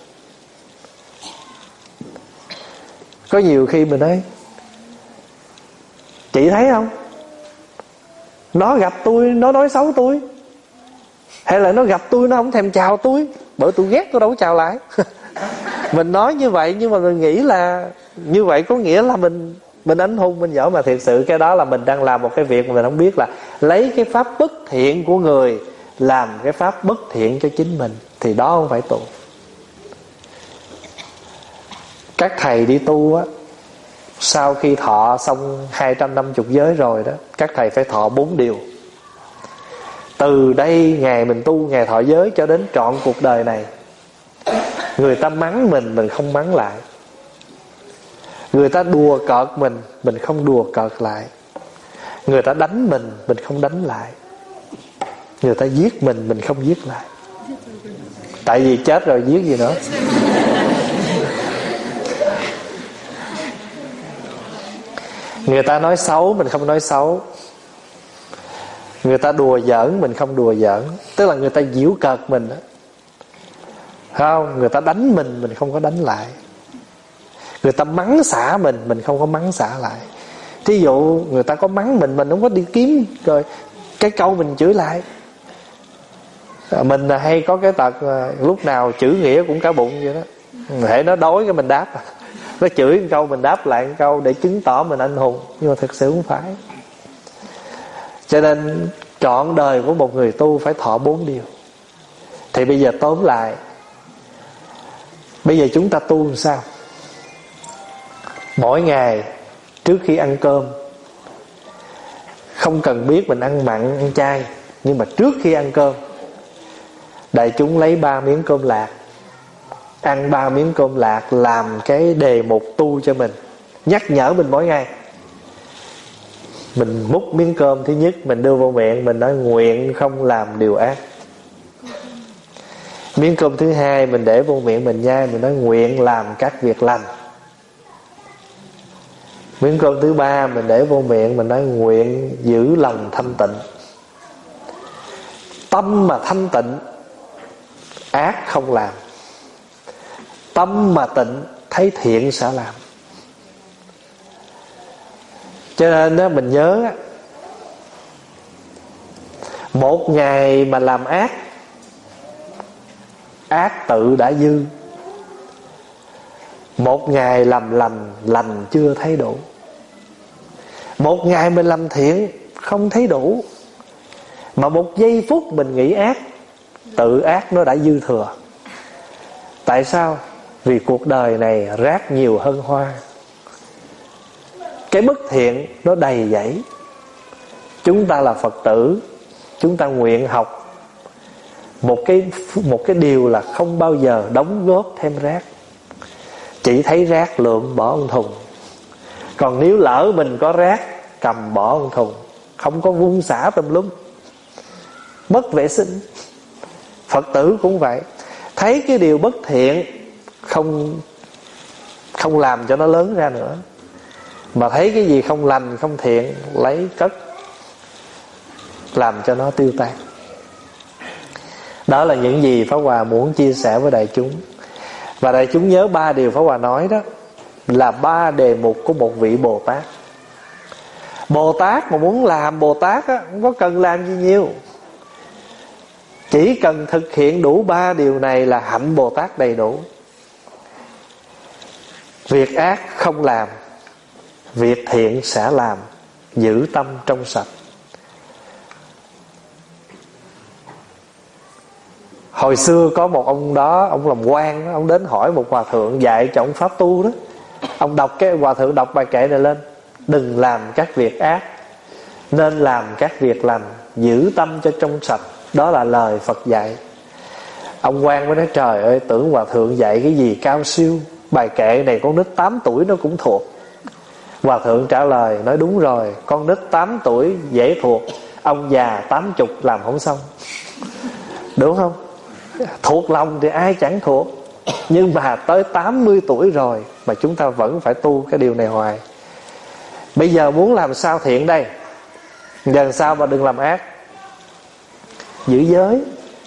Có nhiều khi mình nói: chị thấy không, nó gặp tôi nó nói xấu tôi, hay là nó gặp tôi nó không thèm chào tôi, bởi tôi ghét tôi đâu có chào lại. Mình nói như vậy nhưng mà mình nghĩ là như vậy có nghĩa là mình mình anh hùng, mình giỏi. Mà thiệt sự cái đó là mình đang làm một cái việc mà mình không biết, là lấy cái pháp bất thiện của người làm cái pháp bất thiện cho chính mình, thì đó không phải tu. Các thầy đi tu á, sau khi thọ xong hai trăm năm mươi giới rồi đó, các thầy phải thọ bốn điều. Từ đây ngày mình tu, ngày thọ giới cho đến trọn cuộc đời này, người ta mắng mình, mình không mắng lại. Người ta đùa cợt mình, mình không đùa cợt lại. Người ta đánh mình, mình không đánh lại. Người ta giết mình, mình không giết lại. Tại vì chết rồi giết gì nữa. Người ta nói xấu, mình không nói xấu. Người ta đùa giỡn, mình không đùa giỡn. Tức là người ta giễu cợt mình đó. Không, người ta đánh mình, mình không có đánh lại. Người ta mắng xả mình, mình không có mắng xả lại. Thí dụ người ta có mắng mình, mình không có đi kiếm rồi cái câu mình chửi lại. Mình hay có cái tật lúc nào chửi nghĩa cũng cả bụng vậy đó. Hễ nó đói cái mình đáp. Nó chửi một câu mình đáp lại một câu để chứng tỏ mình anh hùng. Nhưng mà thực sự không phải. Cho nên trọn đời của một người tu phải thọ bốn điều. Thì bây giờ tóm lại, bây giờ chúng ta tu làm sao? Mỗi ngày trước khi ăn cơm, không cần biết mình ăn mặn, ăn chay, nhưng mà trước khi ăn cơm, đại chúng lấy ba miếng cơm lạc, ăn ba miếng cơm lạc, làm cái đề mục tu cho mình, nhắc nhở mình mỗi ngày. Mình múc miếng cơm thứ nhất, mình đưa vô miệng, mình nói nguyện không làm điều ác. Miếng cơm thứ hai mình để vô miệng mình nhai, mình nói nguyện làm các việc lành. Miếng cơm thứ ba mình để vô miệng, mình nói nguyện giữ lòng thanh tịnh. Tâm mà thanh tịnh, ác không làm. Tâm mà tịnh, thấy thiện sẽ làm. Cho nên đó, mình nhớ á, một ngày mà làm ác, ác tự đã dư. Một ngày làm lành, lành chưa thấy đủ. Một ngày mình làm thiện không thấy đủ, mà một giây phút mình nghĩ ác, tự ác nó đã dư thừa. Tại sao? Vì cuộc đời này rác nhiều hơn hoa. Cái bất thiện nó đầy dẫy. Chúng ta là Phật tử, chúng ta nguyện học một cái, một cái điều là không bao giờ đóng góp thêm rác. Chỉ thấy rác lượm bỏ một thùng. Còn nếu lỡ mình có rác, cầm bỏ một thùng, không có vung xả tùm lum, mất vệ sinh. Phật tử cũng vậy. Thấy cái điều bất thiện, Không Không làm cho nó lớn ra nữa. Mà thấy cái gì không lành, không thiện, lấy cất, làm cho nó tiêu tan. Đó là những gì Pháp Hòa muốn chia sẻ với đại chúng. Và đại chúng nhớ ba điều Pháp Hòa nói đó là ba đề mục của một vị Bồ Tát. Bồ Tát mà muốn làm Bồ Tát á, không có cần làm gì nhiều. Chỉ cần thực hiện đủ ba điều này là hạnh Bồ Tát đầy đủ. Việc ác không làm, việc thiện sẽ làm, giữ tâm trong sạch. Hồi xưa có một ông đó, ông làm quan, ông đến hỏi một hòa thượng dạy cho ông pháp tu đó. Ông đọc cái hòa thượng đọc bài kệ này lên: đừng làm các việc ác, nên làm các việc lành, giữ tâm cho trong sạch. Đó là lời Phật dạy. Ông quan mới nói trời ơi, tưởng hòa thượng dạy cái gì cao siêu, bài kệ này con nít tám tuổi nó cũng thuộc. Hòa thượng trả lời nói đúng rồi, con nít tám tuổi dễ thuộc, ông già tám chục làm không xong. Đúng không? Thuộc lòng thì ai chẳng thuộc. Nhưng mà tới tám mươi tuổi rồi mà chúng ta vẫn phải tu cái điều này hoài. Bây giờ muốn làm sao thiện đây? Lần sau mà đừng làm ác, giữ giới.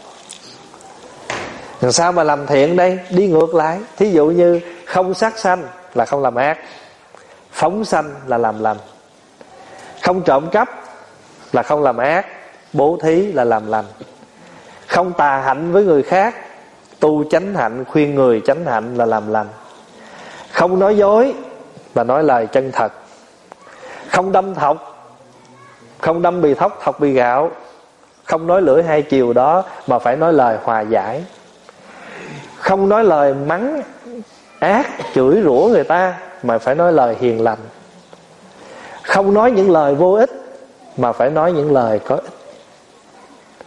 Lần sau mà làm thiện đây, đi ngược lại. Thí dụ như không sát sanh là không làm ác, phóng sanh là làm lành, không trộm cắp là không làm ác, bố thí là làm lành, không tà hạnh với người khác, tu chánh hạnh, khuyên người chánh hạnh là làm lành, không nói dối là nói lời chân thật, không đâm thọc, không đâm bì thóc thọc bì gạo, không nói lưỡi hai chiều đó mà phải nói lời hòa giải, không nói lời mắng ác, chửi rủa người ta mà phải nói lời hiền lành, không nói những lời vô ích mà phải nói những lời có ích.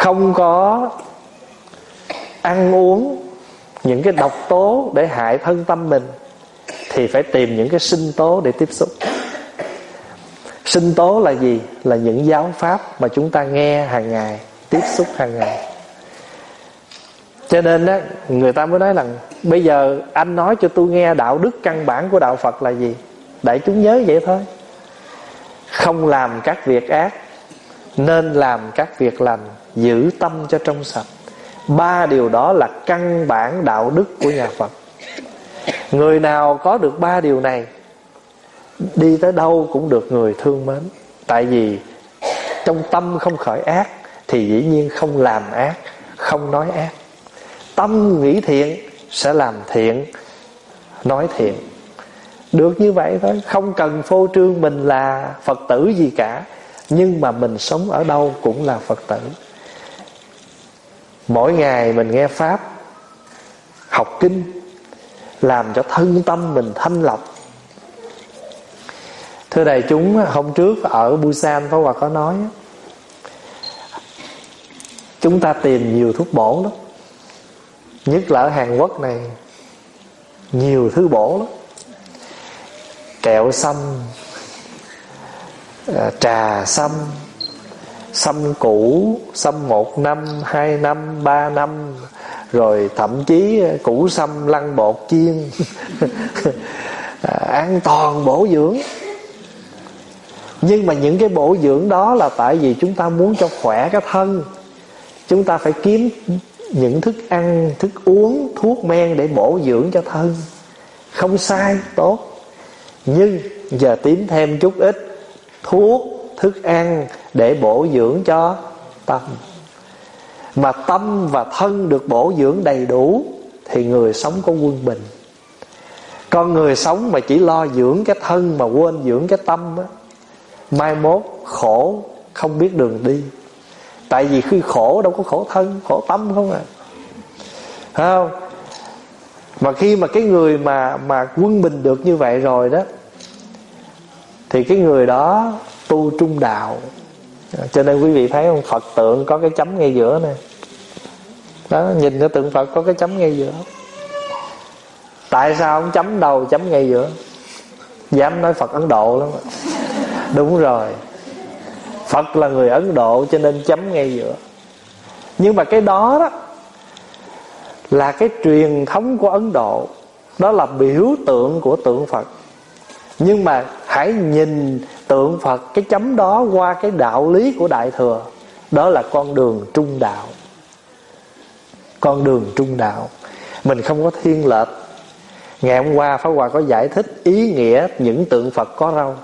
không có ăn uống những cái độc tố để hại thân tâm mình, thì phải tìm những cái sinh tố để tiếp xúc. Sinh tố là gì? Là những giáo pháp mà chúng ta nghe hàng ngày, tiếp xúc hàng ngày. Cho nên đó, người ta mới nói rằng bây giờ anh nói cho tôi nghe đạo đức căn bản của đạo Phật là gì. Đại chúng nhớ vậy thôi. Không làm các việc ác, nên làm các việc lành, giữ tâm cho trong sạch. Ba điều đó là căn bản đạo đức của nhà Phật. Người nào có được ba điều này, đi tới đâu cũng được người thương mến. Tại vì trong tâm không khởi ác thì dĩ nhiên không làm ác, không nói ác. Tâm nghĩ thiện sẽ làm thiện, nói thiện. Được như vậy thôi. Không cần phô trương mình là Phật tử gì cả, nhưng mà mình sống ở đâu cũng là Phật tử. Mỗi ngày mình nghe Pháp, học kinh, làm cho thân tâm mình thanh lọc. Thưa đại chúng, hôm trước ở Busan Pháp Hòa có nói, chúng ta tìm nhiều thuốc bổ lắm. Nhất là ở Hàn Quốc này, nhiều thứ bổ lắm. Kẹo sâm, trà sâm, sâm cũ, sâm một năm, hai năm, ba năm, rồi thậm chí củ sâm lăn bột chiên. An toàn bổ dưỡng. Nhưng mà những cái bổ dưỡng đó là tại vì chúng ta muốn cho khỏe cái thân. Chúng ta phải kiếm những thức ăn, thức uống, thuốc men để bổ dưỡng cho thân. Không sai, tốt. Nhưng giờ tìm thêm chút ít thuốc, thức ăn để bổ dưỡng cho tâm. Mà tâm và thân được bổ dưỡng đầy đủ thì người sống có quân bình. Con người sống mà chỉ lo dưỡng cái thân mà quên dưỡng cái tâm á, mai mốt khổ không biết đường đi. Tại vì khi khổ đâu có khổ thân, khổ tâm không à. Thấy không? Mà khi mà cái người mà mà quân bình được như vậy rồi đó, thì cái người đó tu trung đạo. Cho nên quý vị thấy không, Phật tượng có cái chấm ngay giữa này. Đó, nhìn cái tượng Phật có cái chấm ngay giữa. Tại sao không chấm đầu, chấm ngay giữa? Dám nói Phật Ấn Độ lắm. Đúng rồi, Phật là người Ấn Độ cho nên chấm ngay giữa. Nhưng mà cái đó đó là cái truyền thống của Ấn Độ. Đó là biểu tượng của tượng Phật. Nhưng mà hãy nhìn tượng Phật, cái chấm đó qua cái đạo lý của Đại Thừa. Đó là con đường trung đạo. Con đường trung đạo. Mình không có thiên lệch. Ngày hôm qua Pháp Hòa có giải thích ý nghĩa những tượng Phật có râu.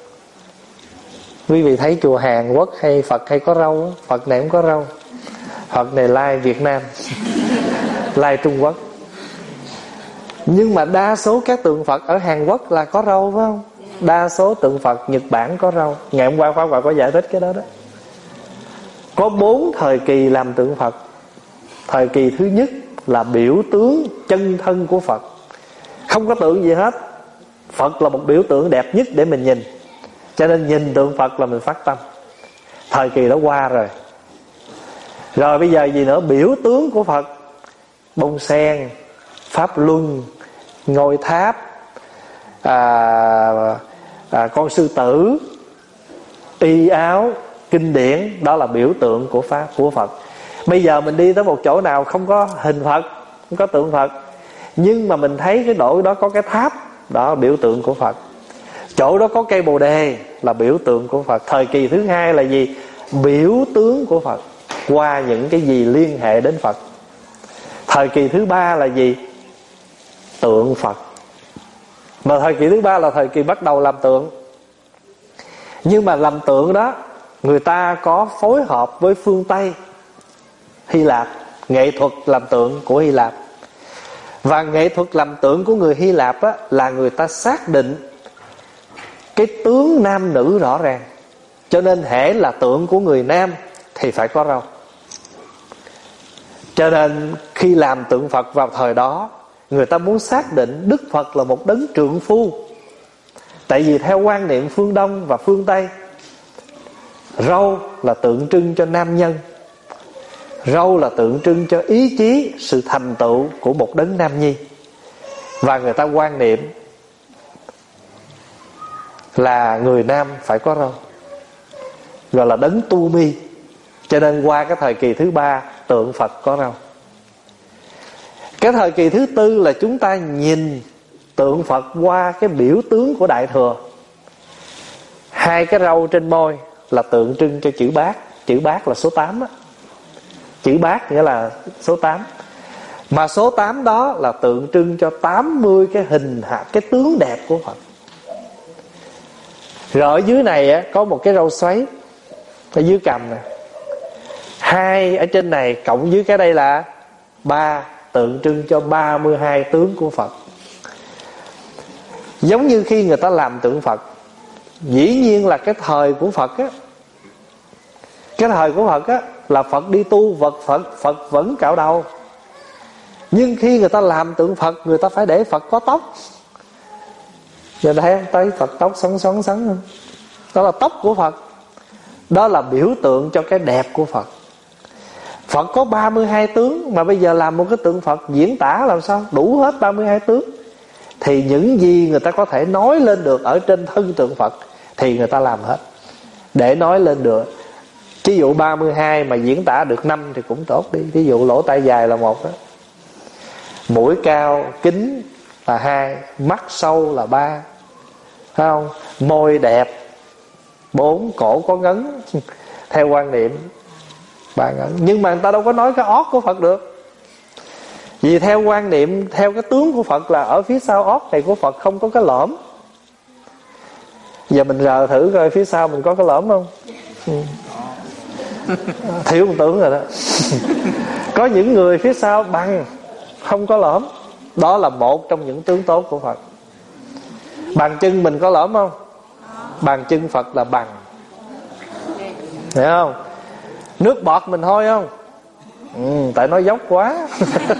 Quý vị thấy chùa Hàn Quốc hay Phật hay có râu, Phật này không có râu. Phật này lai Việt Nam, lai Trung Quốc. Nhưng mà đa số các tượng Phật ở Hàn Quốc là có râu, phải không? Đa số tượng Phật Nhật Bản có râu. Ngày hôm qua Pháp Hòa có giải thích cái đó đó. Có bốn thời kỳ làm tượng Phật. Thời kỳ thứ nhất là biểu tướng chân thân của Phật. Không có tượng gì hết. Phật là một biểu tượng đẹp nhất để mình nhìn. Cho nên nhìn tượng Phật là mình phát tâm. Thời kỳ đó qua rồi. Rồi bây giờ gì nữa? Biểu tướng của Phật: bông sen, pháp luân, ngôi tháp, à, à, con sư tử, y áo, kinh điển. Đó là biểu tượng của Pháp, của Phật. Bây giờ mình đi tới một chỗ nào không có hình Phật, không có tượng Phật, nhưng mà mình thấy cái độ đó có cái tháp, đó là biểu tượng của Phật. Chỗ đó có cây bồ đề là biểu tượng của Phật. Thời kỳ thứ hai là gì? Biểu tướng của Phật qua những cái gì liên hệ đến Phật. Thời kỳ thứ ba là gì? Tượng Phật. Mà thời kỳ thứ ba là thời kỳ bắt đầu làm tượng. Nhưng mà làm tượng đó, người ta có phối hợp với phương Tây, Hy Lạp, nghệ thuật làm tượng của Hy Lạp. Và nghệ thuật làm tượng của người Hy Lạp á, là người ta xác định cái tướng nam nữ rõ ràng. Cho nên hễ là tượng của người nam thì phải có râu. Cho nên khi làm tượng Phật vào thời đó, người ta muốn xác định Đức Phật là một đấng trượng phu. Tại vì theo quan niệm phương Đông và phương Tây, râu là tượng trưng cho nam nhân. Râu là tượng trưng cho ý chí, sự thành tựu của một đấng nam nhi. Và người ta quan niệm là người nam phải có râu, gọi là đấng tu mi. Cho nên qua cái thời kỳ thứ ba, tượng Phật có râu. Cái thời kỳ thứ tư là chúng ta nhìn tượng Phật qua cái biểu tướng của Đại Thừa. Hai cái râu trên môi là tượng trưng cho chữ bát. Chữ bát là số tám á. Chữ bát nghĩa là số tám. Mà số tám đó là tượng trưng cho tám mươi cái hình hạt, cái tướng đẹp của Phật. Rồi ở dưới này á, có một cái râu xoáy ở dưới cằm nè. Hai ở trên này cộng dưới cái đây là ba, tượng trưng cho ba mươi hai tướng của Phật. Giống như khi người ta làm tượng Phật, dĩ nhiên là cái thời của Phật á, cái thời của Phật á là Phật đi tu, vật Phật Phật vẫn cạo đầu. Nhưng khi người ta làm tượng Phật, người ta phải để Phật có tóc. Giờ thấy không? Tới Phật tóc xoắn xoắn xoắn không? Đó là tóc của Phật. Đó là biểu tượng cho cái đẹp của Phật. Phật có ba mươi hai tướng, mà bây giờ làm một cái tượng Phật diễn tả làm sao đủ hết ba mươi hai tướng. Thì những gì người ta có thể nói lên được ở trên thân tượng Phật thì người ta làm hết để nói lên được. Ví dụ ba mươi hai mà diễn tả được năm thì cũng tốt đi. Ví dụ lỗ tai dài là một đó, mũi cao kính là hai, mắt sâu là ba, phải không? Môi đẹp bốn, cổ có ngấn theo quan niệm ba ngấn. Nhưng mà người ta đâu có nói cái ót của Phật được. Vì theo quan niệm, theo cái tướng của Phật là ở phía sau ót này của Phật không có cái lõm. Giờ mình rờ thử coi phía sau mình có cái lõm không? Ừ. Thiếu một tướng rồi đó. Có những người phía sau bằng, không có lõm. Đó là một trong những tướng tốt của Phật. Bàn chân mình có lõm không? Bàn chân Phật là bằng, hiểu không? Nước bọt mình hôi không? Ừ, tại nó dốc quá.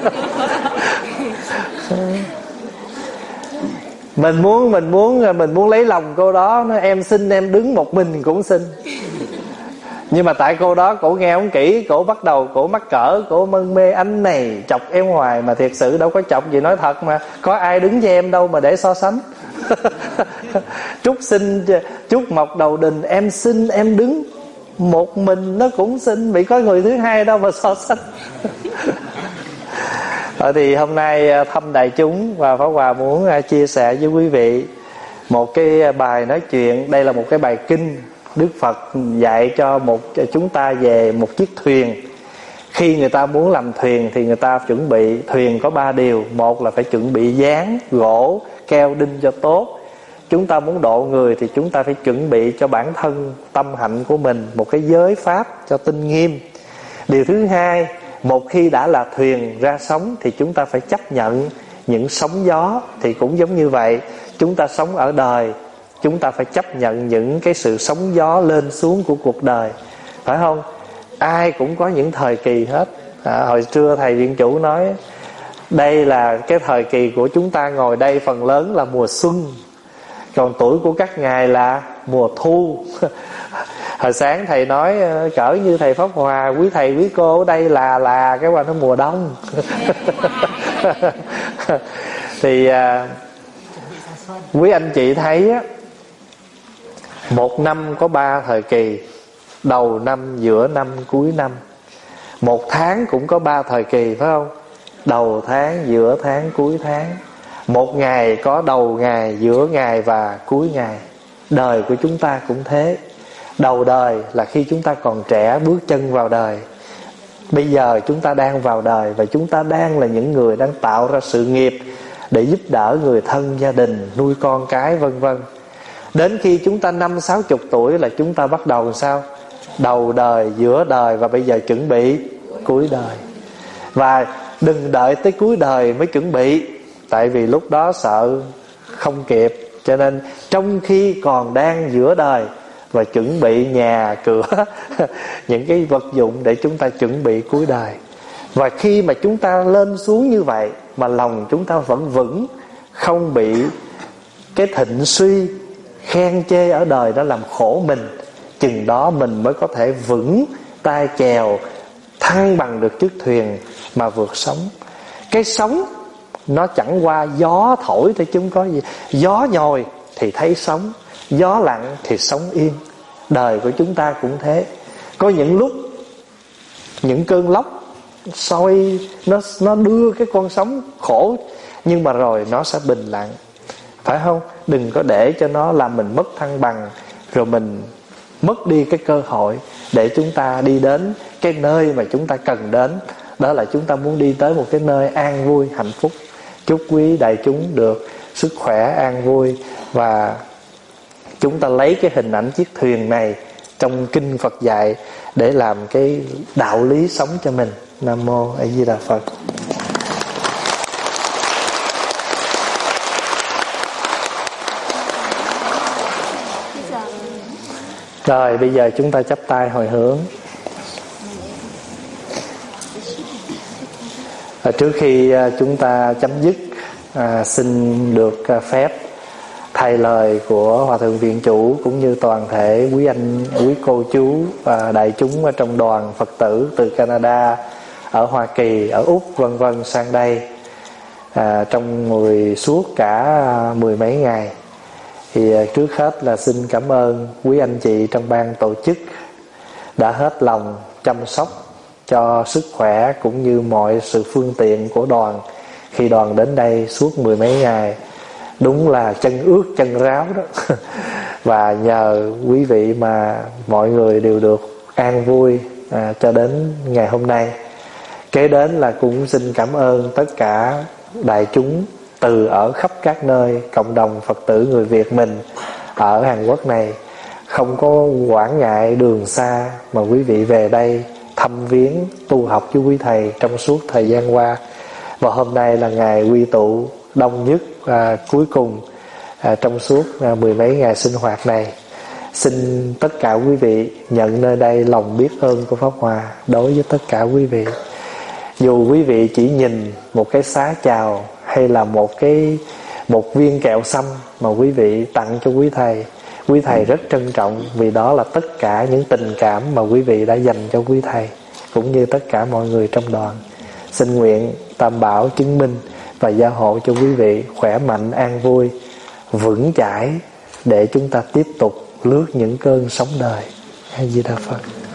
Mình muốn mình muốn mình muốn lấy lòng cô đó, nó em xinh em đứng một mình cũng xinh. Nhưng mà tại cô đó cổ nghe không kỹ, cổ bắt đầu cổ mắc cỡ, cổ mân mê anh này chọc em hoài, mà thiệt sự đâu có chọc gì, nói thật mà, có ai đứng với em đâu mà để so sánh. Trúc xinh, Trúc mọc đầu đình, em xinh em đứng một mình nó cũng xinh, bị có người thứ hai đâu mà so sánh. Ở thì hôm nay thăm đại chúng và Pháp Hòa muốn chia sẻ với quý vị một cái bài nói chuyện. Đây là một cái bài kinh Đức Phật dạy cho một chúng ta về một chiếc thuyền. Khi người ta muốn làm thuyền thì người ta chuẩn bị thuyền có ba điều. Một là phải chuẩn bị dáng, gỗ, keo, đinh cho tốt. Chúng ta muốn độ người thì chúng ta phải chuẩn bị cho bản thân tâm hạnh của mình một cái giới pháp cho tinh nghiêm. Điều thứ hai, một khi đã là thuyền ra sóng thì chúng ta phải chấp nhận những sóng gió. Thì cũng giống như vậy, chúng ta sống ở đời, chúng ta phải chấp nhận những cái sự sóng gió lên xuống của cuộc đời, phải không? Ai cũng có những thời kỳ hết. à, Hồi trưa thầy viện chủ nói đây là cái thời kỳ của chúng ta ngồi đây phần lớn là mùa xuân, còn tuổi của các ngài là mùa thu. Hồi sáng thầy nói cỡ như thầy Pháp Hòa, quý thầy quý cô ở đây là là cái qua nó mùa đông. Thì à, quý anh chị thấy á, một năm có ba thời kỳ: đầu năm, giữa năm, cuối năm. Một tháng cũng có ba thời kỳ, phải không? Đầu tháng, giữa tháng, cuối tháng. Một ngày có đầu ngày, giữa ngày và cuối ngày. Đời của chúng ta cũng thế. Đầu đời là khi chúng ta còn trẻ, bước chân vào đời. Bây giờ chúng ta đang vào đời, và chúng ta đang là những người đang tạo ra sự nghiệp để giúp đỡ người thân, gia đình, nuôi con cái, vân vân. Đến khi chúng ta năm sáu chục tuổi là chúng ta bắt đầu làm sao? Đầu đời, giữa đời, và bây giờ chuẩn bị cuối đời. Và đừng đợi tới cuối đời mới chuẩn bị, tại vì lúc đó sợ không kịp. Cho nên trong khi còn đang giữa đời và chuẩn bị nhà cửa, những cái vật dụng để chúng ta chuẩn bị cuối đời. Và khi mà chúng ta lên xuống như vậy mà lòng chúng ta vẫn vững, không bị cái thịnh suy, khen chê ở đời đó làm khổ mình, chừng đó mình mới có thể vững tay chèo thăng bằng được chiếc thuyền mà vượt sóng. Cái sóng nó chẳng qua gió thổi thôi chứ không có gì. Gió nhồi thì thấy sóng, gió lặng thì sóng yên. Đời của chúng ta cũng thế. Có những lúc những cơn lốc soi nó nó đưa cái con sóng khổ, nhưng mà rồi nó sẽ bình lặng, phải không? Đừng có để cho nó làm mình mất thăng bằng, rồi mình mất đi cái cơ hội để chúng ta đi đến cái nơi mà chúng ta cần đến. Đó là chúng ta muốn đi tới một cái nơi an vui, hạnh phúc. Chúc quý đại chúng được sức khỏe, an vui. Và chúng ta lấy cái hình ảnh chiếc thuyền này trong kinh Phật dạy để làm cái đạo lý sống cho mình. Nam mô A Di Đà Phật. Rồi bây giờ chúng ta chắp tay hồi hướng. À, trước khi chúng ta chấm dứt, à, xin được phép thay lời của Hòa Thượng Viện Chủ cũng như toàn thể quý anh, quý cô chú và đại chúng ở trong đoàn Phật tử từ Canada, ở Hoa Kỳ, ở Úc vân vân sang đây à, trong mười suốt cả mười mấy ngày. Thì trước hết là xin cảm ơn quý anh chị trong ban tổ chức đã hết lòng chăm sóc cho sức khỏe cũng như mọi sự phương tiện của đoàn khi đoàn đến đây suốt mười mấy ngày. Đúng là chân ướt chân ráo đó. Và nhờ quý vị mà mọi người đều được an vui à, cho đến ngày hôm nay. Kế đến là cũng xin cảm ơn tất cả đại chúng từ ở khắp các nơi, cộng đồng Phật tử người Việt mình ở Hàn Quốc này, không có quản ngại đường xa mà quý vị về đây thăm viếng tu học với quý thầy trong suốt thời gian qua. Và hôm nay là ngày quy tụ đông nhất à, cuối cùng à, trong suốt à, mười mấy ngày sinh hoạt này. Xin tất cả quý vị nhận nơi đây lòng biết ơn của Pháp Hòa đối với tất cả quý vị. Dù quý vị chỉ nhìn một cái xá chào hay là một cái một viên kẹo xăm mà quý vị tặng cho quý thầy, quý thầy rất trân trọng, vì đó là tất cả những tình cảm mà quý vị đã dành cho quý thầy cũng như tất cả mọi người trong đoàn. Xin nguyện Tam Bảo chứng minh và gia hộ cho quý vị khỏe mạnh, an vui, vững chãi để chúng ta tiếp tục lướt những cơn sóng đời. A Di Đà Phật.